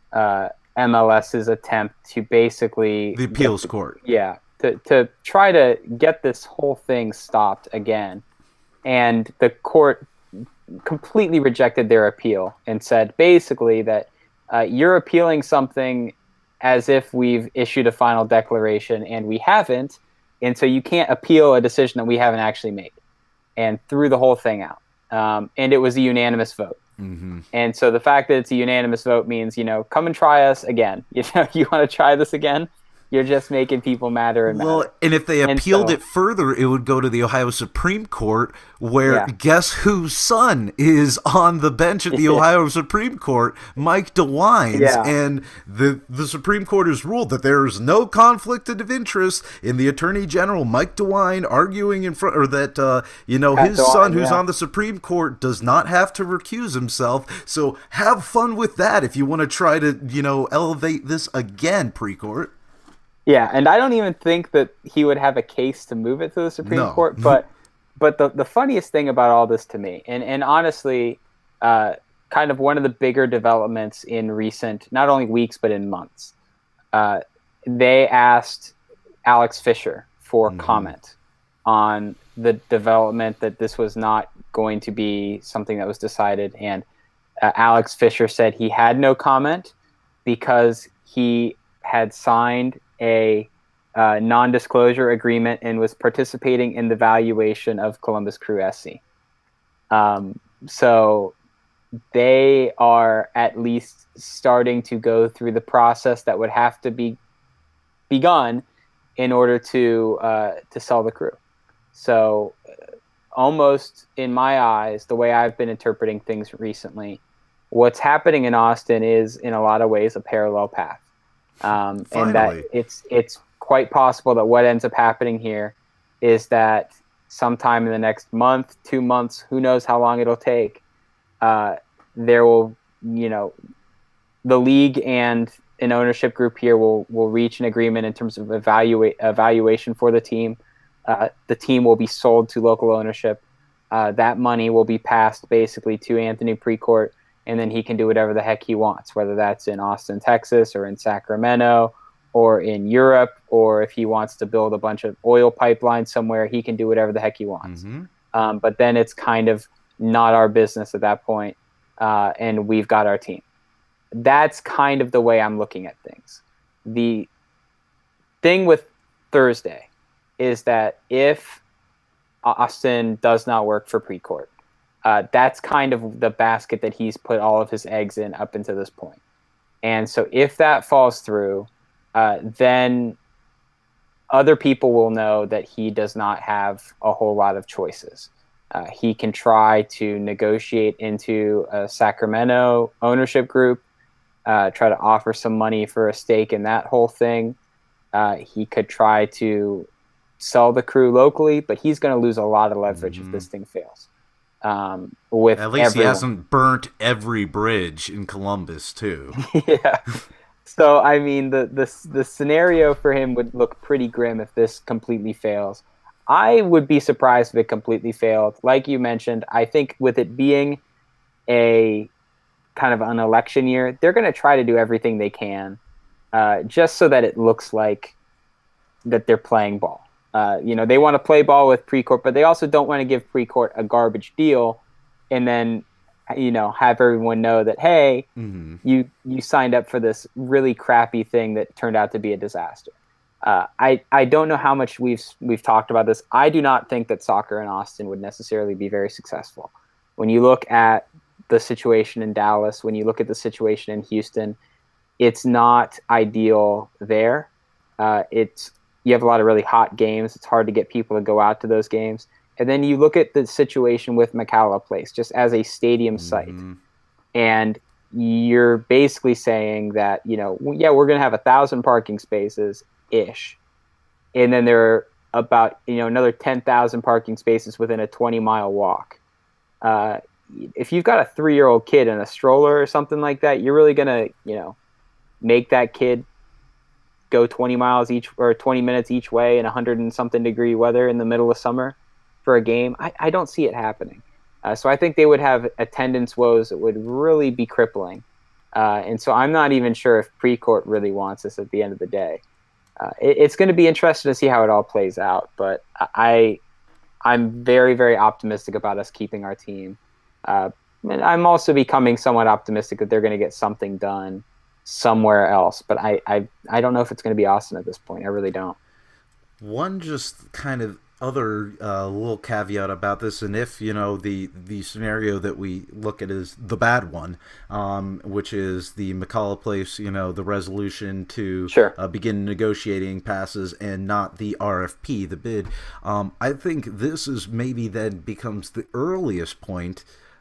MLS's attempt to basically... The appeals court. Yeah, to try to get this whole thing stopped again. And the court completely rejected their appeal and said basically that you're appealing something as if we've issued a final declaration, and we haven't. And so you can't appeal a decision that we haven't actually made, and threw the whole thing out. And it was a unanimous vote. Mm-hmm. And so the fact that it's a unanimous vote means, come and try us again. You want to try this again? You're just making people madder and madder. Well, and if they appealed it further, it would go to the Ohio Supreme Court, where guess whose son is on the bench at the Ohio Supreme Court? Mike DeWine. Yeah. And the Supreme Court has ruled that there is no conflict of interest in the Attorney General, Mike DeWine, arguing in front, or that, his son, who's on the Supreme Court, does not have to recuse himself. So have fun with that if you want to try to, elevate this again, Precourt. Yeah, and I don't even think that he would have a case to move it to the Supreme Court. But the funniest thing about all this to me, and honestly, kind of one of the bigger developments in recent, not only weeks, but in months, they asked Alex Fisher for comment on the development that this was not going to be something that was decided. And Alex Fisher said he had no comment because he had signed a non-disclosure agreement and was participating in the valuation of Columbus Crew SC. So they are at least starting to go through the process that would have to be begun in order to sell the Crew. So almost in my eyes, the way I've been interpreting things recently, what's happening in Austin is in a lot of ways a parallel path. And that it's quite possible that what ends up happening here is that sometime in the next month, 2 months, who knows how long it'll take, there will, the league and an ownership group here will reach an agreement in terms of evaluation for the team. The team will be sold to local ownership. That money will be passed basically to Anthony Precourt, and then he can do whatever the heck he wants, whether that's in Austin, Texas, or in Sacramento, or in Europe, or if he wants to build a bunch of oil pipelines somewhere, he can do whatever the heck he wants. Mm-hmm. But then it's kind of not our business at that point, and we've got our team. That's kind of the way I'm looking at things. The thing with Thursday is that if Austin does not work for Precourt, that's kind of the basket that he's put all of his eggs in up until this point. And so if that falls through, then other people will know that he does not have a whole lot of choices. He can try to negotiate into a Sacramento ownership group, try to offer some money for a stake in that whole thing. He could try to sell the Crew locally, but he's going to lose a lot of leverage if this thing fails. With at least everyone. He hasn't burnt every bridge in Columbus too. Yeah. So I mean, the scenario for him would look pretty grim if this completely fails. I would be surprised if it completely failed. Like you mentioned, I think with it being a kind of an election year, they're going to try to do everything they can, just so that it looks like that they're playing ball. They want to play ball with Precourt, but they also don't want to give Precourt a garbage deal and then, have everyone know that, hey, you signed up for this really crappy thing that turned out to be a disaster. I don't know how much we've talked about this. I do not think that soccer in Austin would necessarily be very successful. When you look at the situation in Dallas, when you look at the situation in Houston, it's not ideal there. You have a lot of really hot games. It's hard to get people to go out to those games. And then you look at the situation with McCalla Place, just as a stadium site. And you're basically saying that, we're going to have 1,000 parking spaces-ish. And then there are about, another 10,000 parking spaces within a 20-mile walk. If you've got a 3-year-old kid in a stroller or something like that, you're really going to, make that kid go 20 miles each or 20 minutes each way in 100 and something degree weather in the middle of summer for a game. I don't see it happening. So I think they would have attendance woes that would really be crippling. And so I'm not even sure if Precourt really wants this at the end of the day. It's going to be interesting to see how it all plays out. But I'm very, very optimistic about us keeping our team. And I'm also becoming somewhat optimistic that they're going to get something done somewhere else, but I don't know if it's going to be Austin at this point. I really don't. One just kind of other little caveat about this, and if the scenario that we look at is the bad one, which is the McCullough Place, the resolution to begin negotiating passes and not the RFP, the bid. I think this is maybe then becomes the earliest point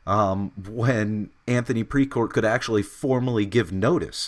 when Anthony Precourt could actually formally give notice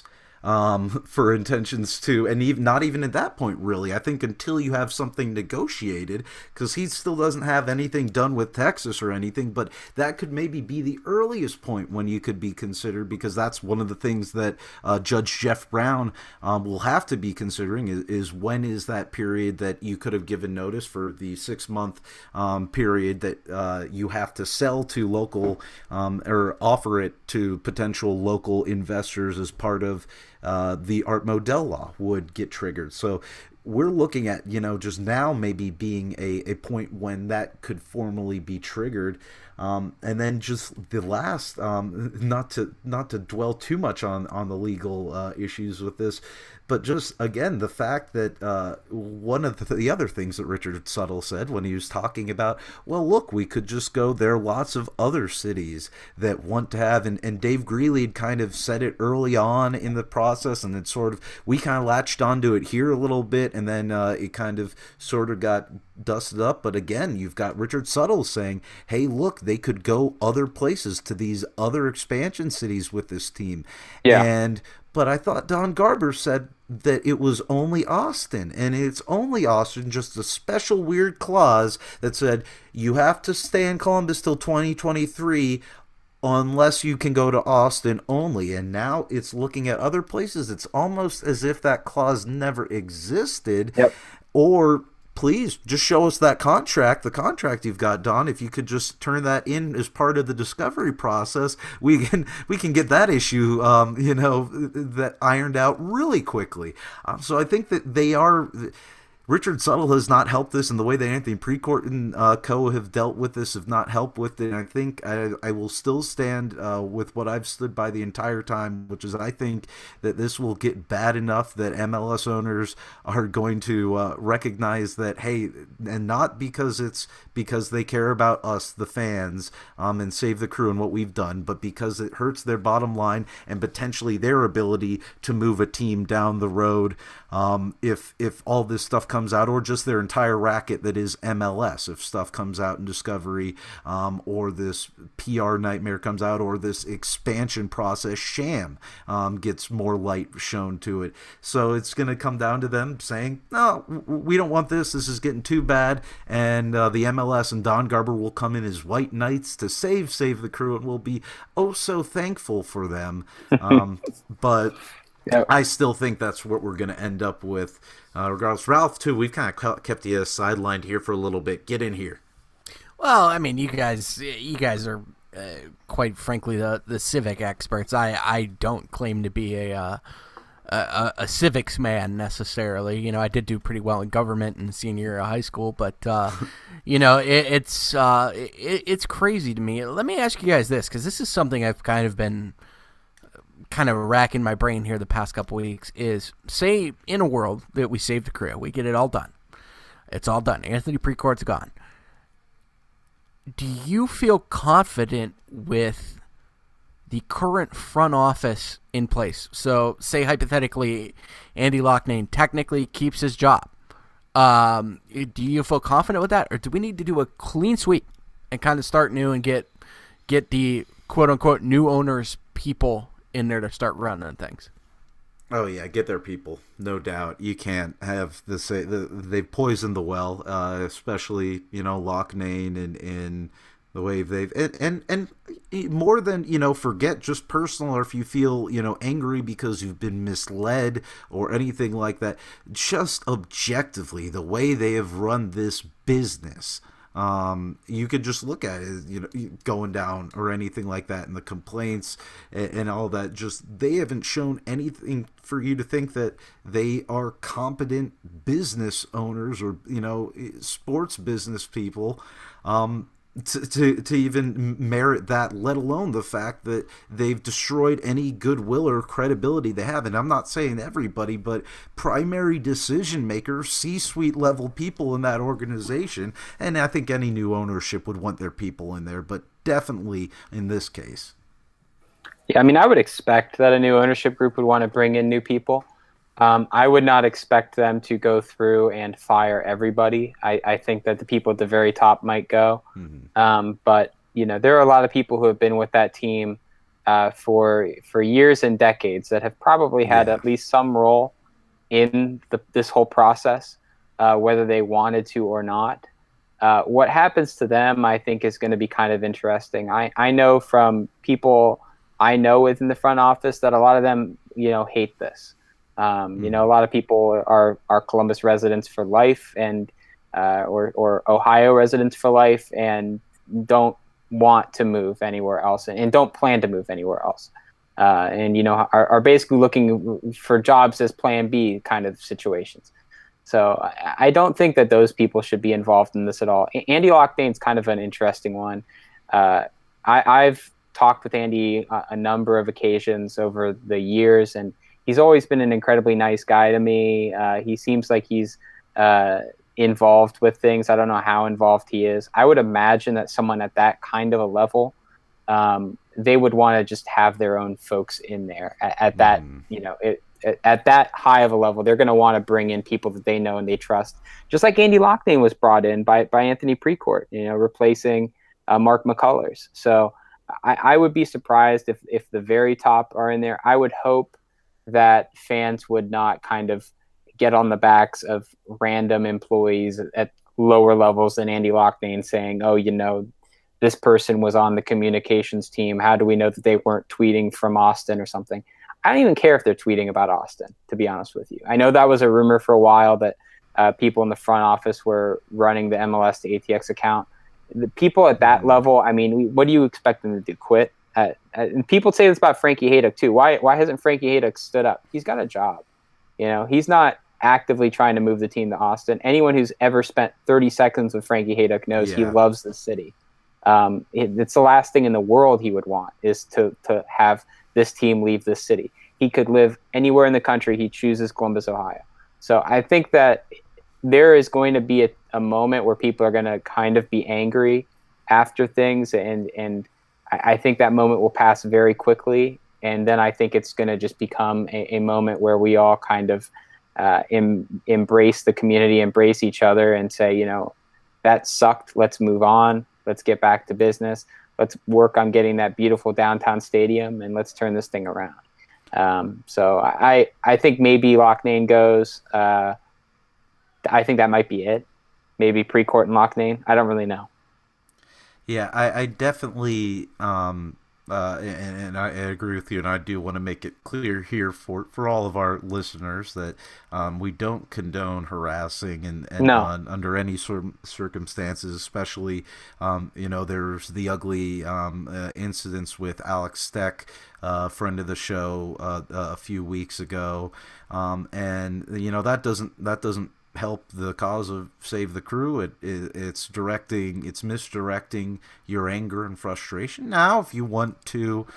for intentions to, and even not even at that point, really. I think until you have something negotiated, because he still doesn't have anything done with Texas or anything, but that could maybe be the earliest point when you could be considered, because that's one of the things that Judge Jeff Brown will have to be considering is when is that period that you could have given notice for the 6-month period that you have to sell to local or offer it to potential local investors as part of the Art Modell law would get triggered. So we're looking at, just now maybe being a point when that could formally be triggered. And then just the last, not to dwell too much on the legal issues with this, but just, again, the fact that one of the other things that Richard Suttle said when he was talking about, well, look, we could just go, there are lots of other cities that want to have, and Dave Greeley had kind of said it early on in the process, and it sort of, we kind of latched onto it here a little bit, and then it kind of sort of got dusted up. But again, you've got Richard Suttle saying, hey, look, they could go other places to these other expansion cities with this team. But I thought Don Garber said that it was only Austin, and it's only Austin, just a special weird clause that said you have to stay in Columbus till 2023 unless you can go to Austin only. And now it's looking at other places. It's almost as if that clause never existed. Or please just show us that contract, the contract you've got, Don. If you could just turn that in as part of the discovery process, we can get that issue, that ironed out really quickly. So I think that they are. Richard Suttle has not helped this, and the way that Anthony Precourt and co have dealt with this have not helped with it. And I think I will still stand with what I've stood by the entire time, which is I think that this will get bad enough that MLS owners are going to recognize that, hey, and not because it's because they care about us, the fans, and Save the Crew and what we've done, but because it hurts their bottom line and potentially their ability to move a team down the road if all this stuff comes out, or just their entire racket that is MLS. If stuff comes out in Discovery, or this PR nightmare comes out, or this expansion process sham gets more light shown to it. So it's going to come down to them saying, no, we don't want this. This is getting too bad. And the MLS and Don Garber will come in as white knights to save the Crew, and we'll be oh so thankful for them. But I still think that's what we're going to end up with. Regardless, Ralph, too, we've kind of kept you sidelined here for a little bit. Get in here. Well, I mean, you guys are quite frankly the civic experts. I don't claim to be a civics man necessarily. I did do pretty well in government in senior year of high school, but it's crazy to me. Let me ask you guys this, because this is something I've kind of been racking my brain here the past couple weeks. Is, say in a world that we save the Crew, we get it all done. It's all done. Anthony Precourt's gone. Do you feel confident with the current front office in place? So, say hypothetically, Andy Loughnane technically keeps his job. Do you feel confident with that, or do we need to do a clean sweep and kind of start new and get the quote unquote new owners people in there to start running things? Oh yeah, get their people, no doubt. You can't have this. They've poisoned the well, especially Loughnane and the way they've and more than forget just personal, or if you feel angry because you've been misled or anything like that. Just objectively, the way they have run this business. You could just look at it, going down or anything like that, and the complaints and all that. Just they haven't shown anything for you to think that they are competent business owners or sports business people. to even merit that, let alone the fact that they've destroyed any goodwill or credibility they have. And I'm not saying everybody, but primary decision makers, C-suite level people in that organization, and I think any new ownership would want their people in there, but definitely in this case. Yeah, I mean, I would expect that a new ownership group would want to bring in new people. I would not expect them to go through and fire everybody. I think that the people at the very top might go. But, there are a lot of people who have been with that team for years and decades that have probably had at least some role in this whole process, whether they wanted to or not. What happens to them, I think, is going to be kind of interesting. I know from people I know within the front office that a lot of them, hate this. A lot of people are Columbus residents for life and or Ohio residents for life and don't want to move anywhere else and don't plan to move anywhere else. Are basically looking for jobs as plan B kind of situations. So I don't think that those people should be involved in this at all. Andy Lochnane's kind of an interesting one. I've talked with Andy a number of occasions over the years, and he's always been an incredibly nice guy to me. He seems like he's involved with things. I don't know how involved he is. I would imagine that someone at that kind of a level, they would want to just have their own folks in there at that, at that high of a level. They're going to want to bring in people that they know and they trust, just like Andy Lochnane was brought in by Anthony Precourt, replacing Mark McCullers. So I would be surprised if the very top are in there. I would hope that fans would not kind of get on the backs of random employees at lower levels than Andy Lochnane saying, this person was on the communications team. How do we know that they weren't tweeting from Austin or something? I don't even care if they're tweeting about Austin, to be honest with you. I know that was a rumor for a while that people in the front office were running the MLS to ATX account. The people at that level, I mean, what do you expect them to do? Quit? And people say this about Frankie Hayduck too. Why hasn't Frankie Hayduck stood up? He's got a job. He's not actively trying to move the team to Austin. Anyone who's ever spent 30 seconds with Frankie Hayduck knows he loves the city. It's the last thing in the world he would want is to have this team leave this city. He could live anywhere in the country. He chooses Columbus, Ohio. So I think that there is going to be a moment where people are going to kind of be angry after things, and I think that moment will pass very quickly, and then I think it's going to just become a moment where we all kind of embrace the community, embrace each other, and say, that sucked. Let's move on. Let's get back to business. Let's work on getting that beautiful downtown stadium, and let's turn this thing around. So I think maybe Lochnane goes. I think that might be it. Maybe Precourt and Lochnane. I don't really know. Yeah, I definitely, and I agree with you, and I do want to make it clear here for all of our listeners that we don't condone harassing and under any sort of circumstances, especially, there's the ugly incidents with Alex Steck, friend of the show, a few weeks ago, and that doesn't help the cause of Save the Crew. It's misdirecting your anger and frustration. Now, if you want to,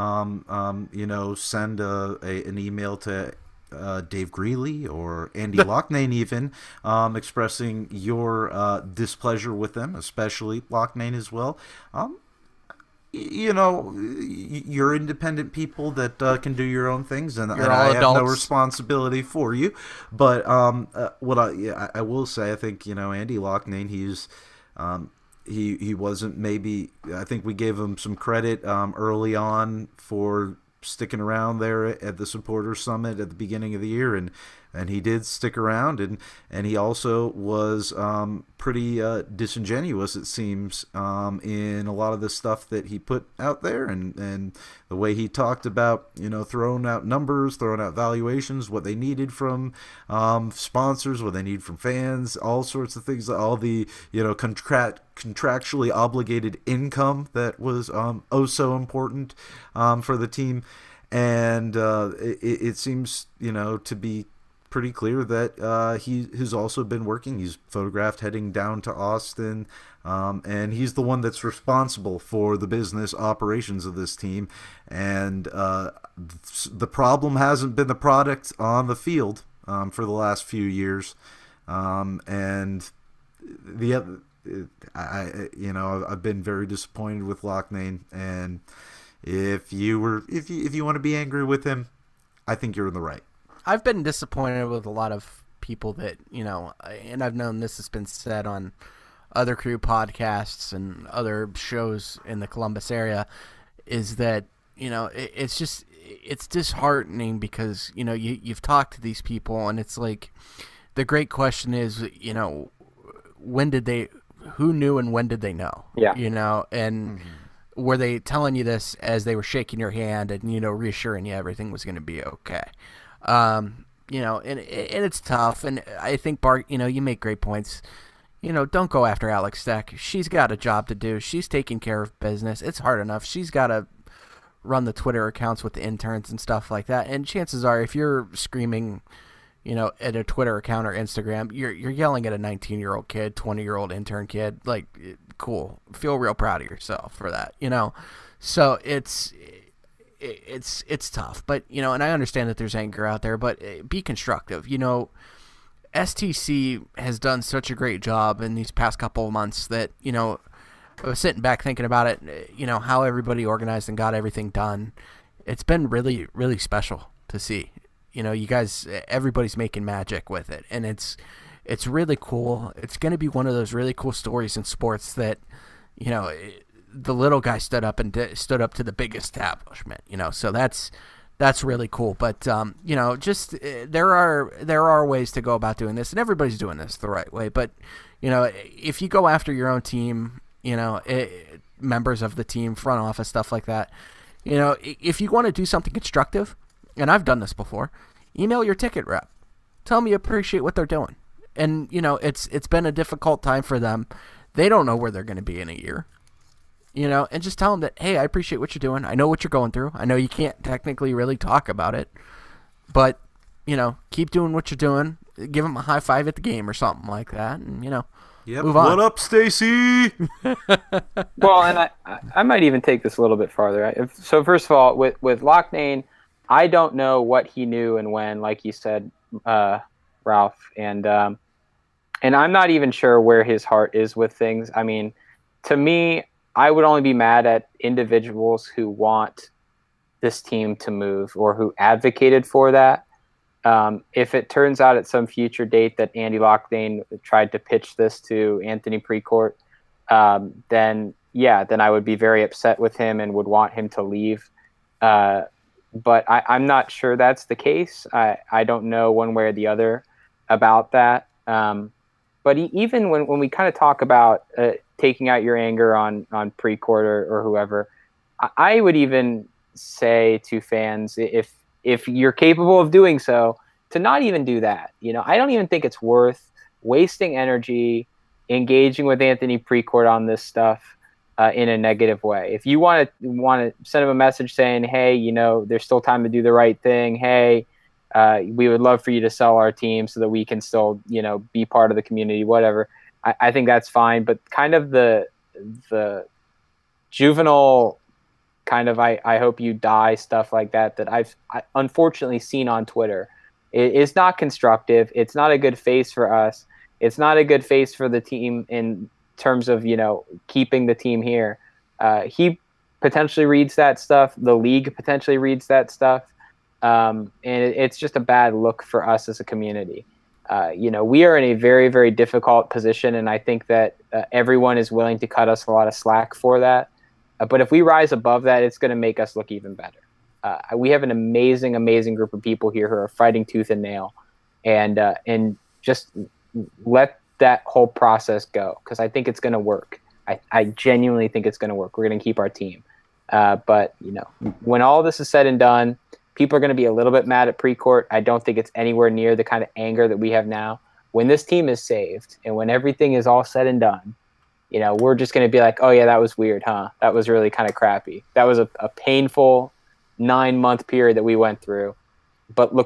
send an email to Dave Greeley or Andy Lochnane even, expressing your displeasure with them, especially Lochnane as well. You're independent people that can do your own things, and I have no responsibility for you. But what I will say, I think Andy Lochnane, he wasn't maybe. I think we gave him some credit early on for sticking around there at the Supporters Summit at the beginning of the year, and he did stick around, and he also was pretty disingenuous, it seems, in a lot of the stuff that he put out there, and the way he talked about throwing out numbers, throwing out valuations, what they needed from sponsors, what they need from fans, all sorts of things, all the contractually obligated income that was so important for the team. And it seems to be pretty clear that he's also been working. He's photographed heading down to Austin, and he's the one that's responsible for the business operations of this team. And the problem hasn't been the product on the field for the last few years, and I've been very disappointed with Loughnane, and if you want to be angry with him, I think you're in the right. I've been disappointed with a lot of people that, and I've known this has been said on other Crew podcasts and other shows in the Columbus area, is that, it's disheartening because, you've talked to these people and it's like, the great question is, who knew and when did they know? Yeah. And were they telling you this as they were shaking your hand and, reassuring you everything was going to be okay? And it's tough. And I think Bart, you make great points. Don't go after Alex Steck. She's got a job to do. She's taking care of business. It's hard enough. She's got to run the Twitter accounts with the interns and stuff like that. And chances are, if you're screaming, at a Twitter account or Instagram, you're yelling at a 19-year-old kid, 20-year-old intern kid. Like, cool. Feel real proud of yourself for that, So it's tough. But, and I understand that there's anger out there, but be constructive. STC has done such a great job in these past couple of months that, I was sitting back thinking about it, how everybody organized and got everything done. It's been really, really special to see. You guys, everybody's making magic with it, and it's really cool. It's going to be one of those really cool stories in sports that, the little guy stood up to the big establishment, so that's really cool. But, just there are ways to go about doing this, and everybody's doing this the right way. But, if you go after your own team, members of the team, front office, stuff like that, if you want to do something constructive, and I've done this before, email your ticket rep. Tell them you appreciate what they're doing. And, it's been a difficult time for them. They don't know where they're going to be in a year. And just tell them that, hey, I appreciate what you're doing. I know what you're going through. I know you can't technically really talk about it. But, keep doing what you're doing. Give them a high five at the game or something like that. And, move on. What up, Stacy? Well, and I might even take this a little bit farther. So, first of all, with Loughnane, I don't know what he knew and when, like you said, Ralph, and I'm not even sure where his heart is with things. I mean, to me, I would only be mad at individuals who want this team to move or who advocated for that. If it turns out at some future date that Andy Loughnane tried to pitch this to Anthony Precourt, then I would be very upset with him and would want him to leave. But I'm not sure that's the case. I don't know one way or the other about that. But even when we kind of talk about taking out your anger on Precourt or whoever, I would even say to fans, if you're capable of doing so, to not even do that. I don't even think it's worth wasting energy engaging with Anthony Precourt on this stuff in a negative way. If you want to send him a message saying, hey, there's still time to do the right thing. Hey, we would love for you to sell our team so that we can still, be part of the community, whatever. I think that's fine. But kind of the juvenile kind of, I hope you die stuff like that I've unfortunately seen on Twitter. It is not constructive. It's not a good face for us. It's not a good face for the team in terms of, keeping the team here. He potentially reads that stuff. The league potentially reads that stuff. And it's just a bad look for us as a community. We are in a very, very difficult position, and I think that everyone is willing to cut us a lot of slack for that. But if we rise above that, it's going to make us look even better. We have an amazing, amazing group of people here who are fighting tooth and nail, and just let that whole process go, because I think it's going to work. I genuinely think it's going to work. We're going to keep our team. But when all this is said and done, people are going to be a little bit mad at Precourt. I don't think it's anywhere near the kind of anger that we have now. When this team is saved and when everything is all said and done, we're just going to be like, oh yeah, that was weird, huh? That was really kind of crappy. That was a painful 9-month period that we went through. But look at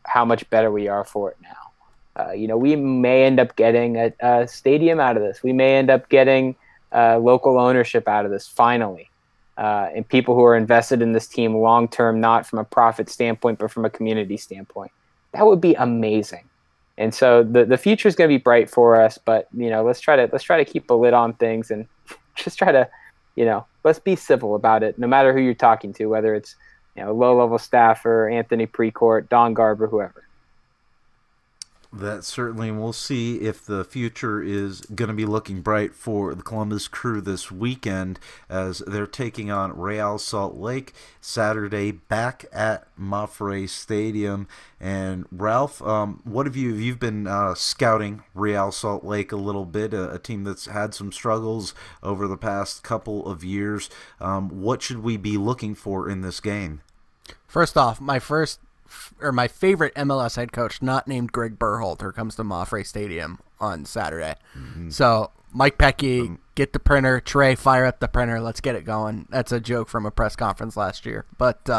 how much better we are for it now. We may end up getting a stadium out of this. We may end up getting local ownership out of this finally, and people who are invested in this team long term, not from a profit standpoint, but from a community standpoint. That would be amazing. And so the future is going to be bright for us. But let's try to keep a lid on things and just try to, let's be civil about it, no matter who you're talking to, whether it's low-level staffer, Anthony Precourt, Don Garber, whoever. That certainly, we'll see if the future is going to be looking bright for the Columbus Crew this weekend as they're taking on Real Salt Lake Saturday back at Mapfre Stadium. And Ralph, what have you've been scouting Real Salt Lake a little bit, a team that's had some struggles over the past couple of years. What should we be looking for in this game? First off, my favorite MLS head coach, not named Greg Berhalter, comes to Mapfre Stadium on Saturday. Mm-hmm. So Mike Pecky, get the printer. Trey, fire up the printer. Let's get it going. That's a joke from a press conference last year. But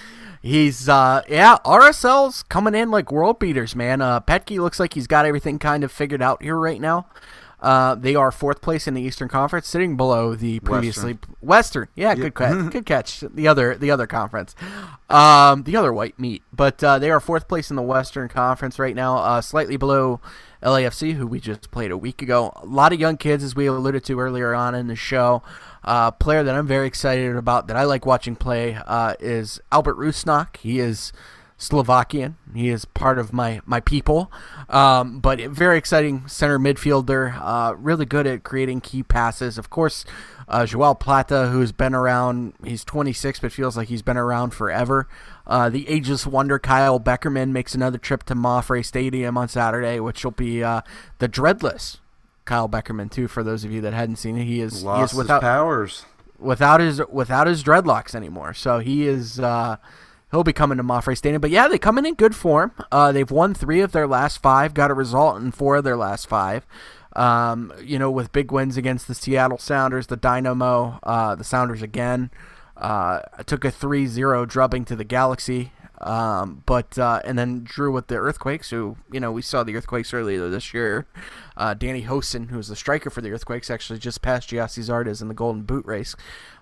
RSL's coming in like world beaters, man. Pecky looks like he's got everything kind of figured out here right now. They are fourth place in the Eastern Conference, sitting below the previously Western. Yeah, good catch. The other conference, the other white meat. But they are fourth place in the Western Conference right now, slightly below LAFC, who we just played a week ago. A lot of young kids, as we alluded to earlier on in the show. Player that I'm very excited about, that I like watching play, is Albert Rusnak. He is Slovakian. He is part of my people, but very exciting center midfielder, really good at creating key passes. Of course, Joao Plata, who's been around, he's 26, but feels like he's been around forever. The ageless wonder Kyle Beckerman makes another trip to Mapfre Stadium on Saturday, which will be the dreadless Kyle Beckerman, too, for those of you that hadn't seen it. He is without his powers. Without his dreadlocks anymore. So he is... he'll be coming to Mapfre Stadium. But yeah, they come in good form. They've won 3 of their last 5, got a result in 4 of their last 5. With big wins against the Seattle Sounders, the Dynamo, the Sounders again. Took a 3-0 drubbing to the Galaxy. And then drew with the Earthquakes, who, we saw the Earthquakes earlier this year. Danny Hosen, who's the striker for the Earthquakes, actually just passed Giassi Zardes in the Golden Boot race.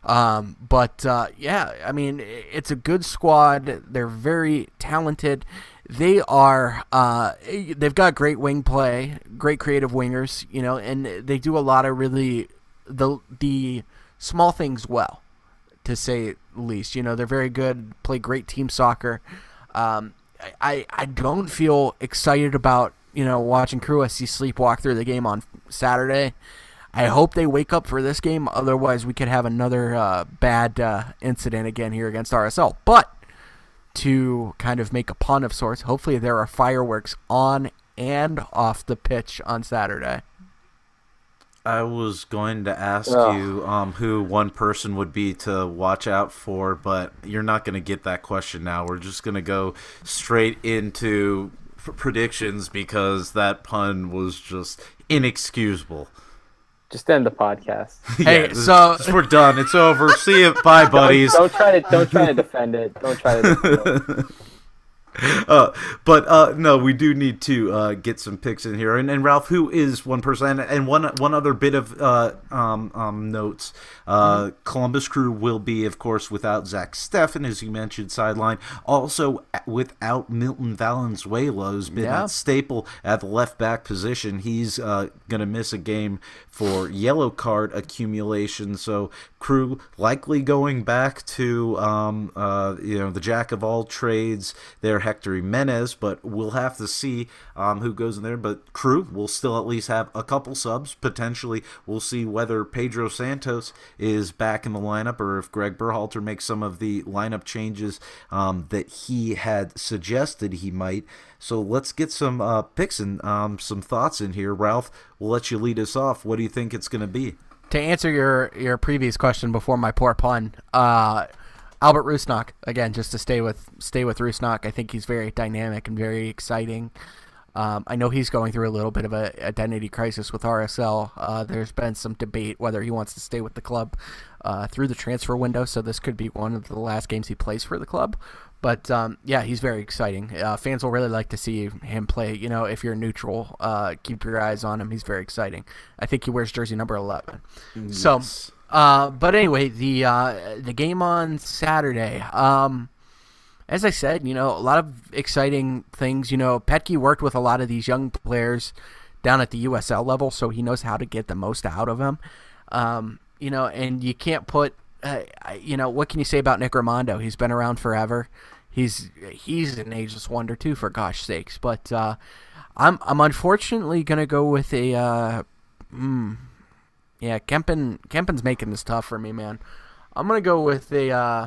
It's a good squad. They're very talented. They've got great wing play, great creative wingers, and they do a lot of really the small things well, to say the least. They're very good, play great team soccer. I don't feel excited about, watching Crew SC sleepwalk through the game on Saturday. I hope they wake up for this game. Otherwise, we could have another bad incident again here against RSL. But to kind of make a pun of sorts, hopefully there are fireworks on and off the pitch on Saturday. I was going to ask you who one person would be to watch out for, but you're not going to get that question now. We're just going to go straight into predictions because that pun was just inexcusable. Just end the podcast. Hey, we're done. It's over. See you. Bye, buddies. Don't try to defend it. Don't try to defend it. No, we do need to get some picks in here. And Ralph, who is one person? And one other bit of notes. Columbus Crew will be, of course, without Zach Steffen, as you mentioned, sideline. Also without Milton Valenzuela, who's been a staple at the left back position. He's going to miss a game for yellow card accumulation. So Crew likely going back to the jack of all trades there, Hector Jimenez, but we'll have to see who goes in there. But Crew will still at least have a couple subs. Potentially, we'll see whether Pedro Santos is back in the lineup or if Greg Berhalter makes some of the lineup changes that he had suggested he might. So let's get some picks and some thoughts in here. Ralph, we'll let you lead us off. What do you think it's going to be? To answer your previous question before my poor pun, Albert Rusnak, again, just to stay with Rusnak. I think he's very dynamic and very exciting. I know he's going through a little bit of an identity crisis with RSL. There's been some debate whether he wants to stay with the club through the transfer window, so this could be one of the last games he plays for the club. But yeah, he's very exciting. Fans will really like to see him play. You know, if you're neutral, keep your eyes on him. He's very exciting. I think he wears jersey number 11. Yes. So, but anyway, the game on Saturday. As I said, you know, a lot of exciting things. You know, Petke worked with a lot of these young players down at the USL level, so he knows how to get the most out of them. You know, and you can't put. You know, what can you say about Nick Rimando? He's been around forever. He's an ageless wonder too, for gosh sakes. But I'm unfortunately gonna go with a Kempen's making this tough for me, man. I'm gonna go with a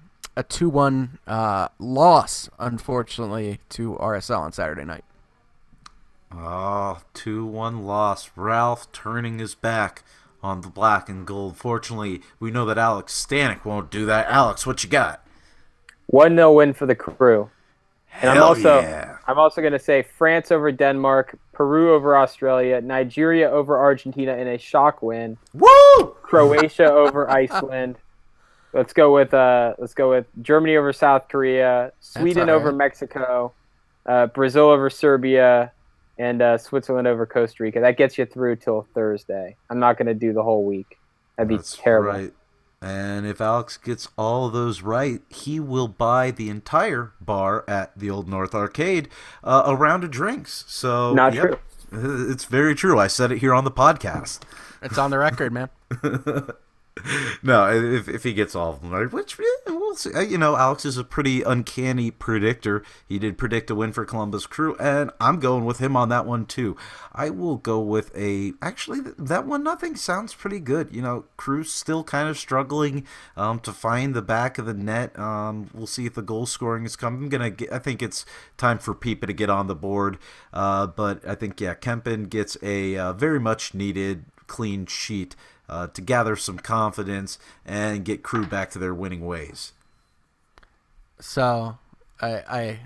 2-1 loss, unfortunately, to RSL on Saturday night. Oh, 2-1 loss. Ralph turning his back on the black and gold. Fortunately, we know that Alex Stanek won't do that. Alex, what you got? 1-0 win for the Crew. And I'm also going to say France over Denmark, Peru over Australia, Nigeria over Argentina in a shock win. Woo! Croatia over Iceland. Let's go with Germany over South Korea, Sweden over Mexico, Brazil over Serbia, and Switzerland over Costa Rica. That gets you through till Thursday. I'm not going to do the whole week. That'd be terrible. Right. And if Alex gets all of those right, he will buy the entire bar at the Old North Arcade a round of drinks. So not true. It's very true. I said it here on the podcast. It's on the record, man. No, if he gets all of them right, which we'll see. You know, Alex is a pretty uncanny predictor. He did predict a win for Columbus Crew, and I'm going with him on that one too. I will go with actually that 1-0 sounds pretty good. You know, Crew's still kind of struggling to find the back of the net. We'll see if the goal scoring is coming. I think it's time for Pipa to get on the board, but I think Kempen gets a very much needed clean sheet to gather some confidence and get Crew back to their winning ways. So, okay.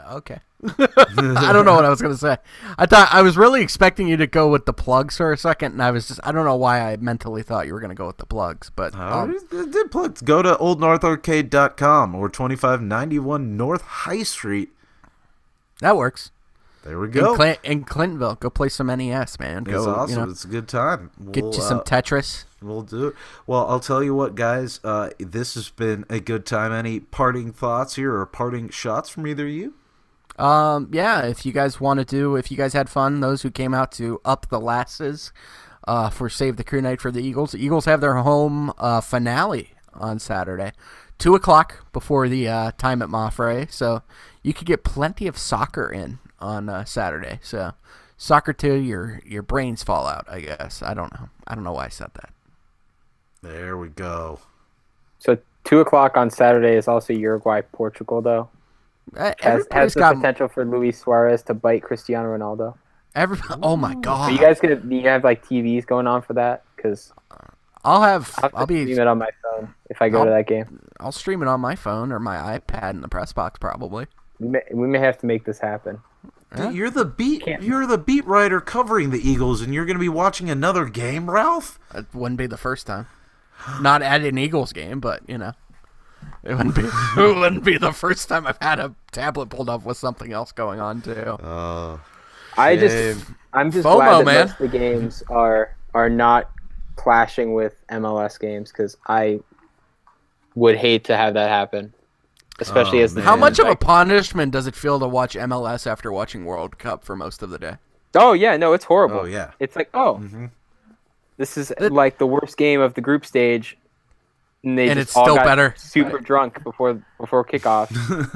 I don't know what I was going to say. I was really expecting you to go with the plugs for a second, and I don't know why I mentally thought you were going to go with the plugs, but did plugs. Go to oldnortharcade.com or 2591 North High Street. That works. There we go. In Clintonville, go play some NES, man. It's awesome. You know, it's a good time. Get you some Tetris. We'll do it. Well, I'll tell you what, guys. This has been a good time. Any parting thoughts here or parting shots from either of you? Yeah, if you guys had fun, those who came out to Up the Lasses for Save the Crew Night for the Eagles. The Eagles have their home finale on Saturday, 2 o'clock before the time at Maffray. So you could get plenty of soccer in on Saturday. So soccer till your brains fall out, I guess. I don't know why I said that. There we go. So 2 o'clock on Saturday is also Uruguay-Portugal, though. Has the potential for Luis Suarez to bite Cristiano Ronaldo. Oh my God! Are you guys do you have like TVs going on for that? Because I'll stream it on my phone if I go to that game. I'll stream it on my phone or my iPad in the press box probably. We may have to make this happen. Dude, you're the beat writer covering the Eagles, and you're going to be watching another game, Ralph? It wouldn't be the first time. Not at an Eagles game, but you know, it wouldn't be the first time I've had a tablet pulled up with something else going on too. I'm just FOMO, glad that most of the games are not clashing with MLS games because I would hate to have that happen. Especially how much of a punishment does it feel to watch MLS after watching World Cup for most of the day? Oh yeah, no, it's horrible. Oh yeah, it's like this is like the worst game of the group stage, and it's still better. Super drunk before kickoff.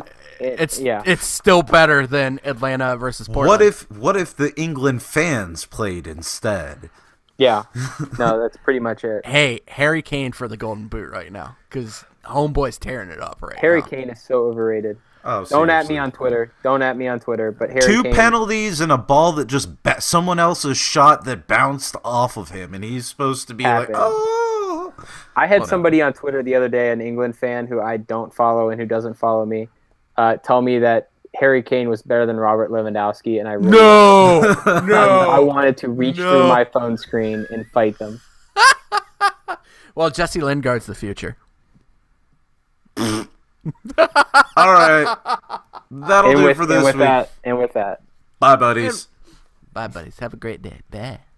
It's still better than Atlanta versus Portland. What if the England fans played instead? Yeah, no, that's pretty much it. Hey, Harry Kane for the Golden Boot right now because homeboy's tearing it up right now. Harry Kane is so overrated. Oh, Don't at me on Twitter. But Harry Kane. 2 Kane, penalties and a ball that just someone else's shot that bounced off of him, and he's supposed to be like, oh. I had somebody on Twitter the other day, an England fan who I don't follow and who doesn't follow me, tell me that Harry Kane was better than Robert Lewandowski, and I really I wanted to reach through my phone screen and fight them. Well, Jesse Lingard's the future. All right. That'll do it for this week. And with that. Bye, buddies. Bye, buddies. Have a great day. Bye.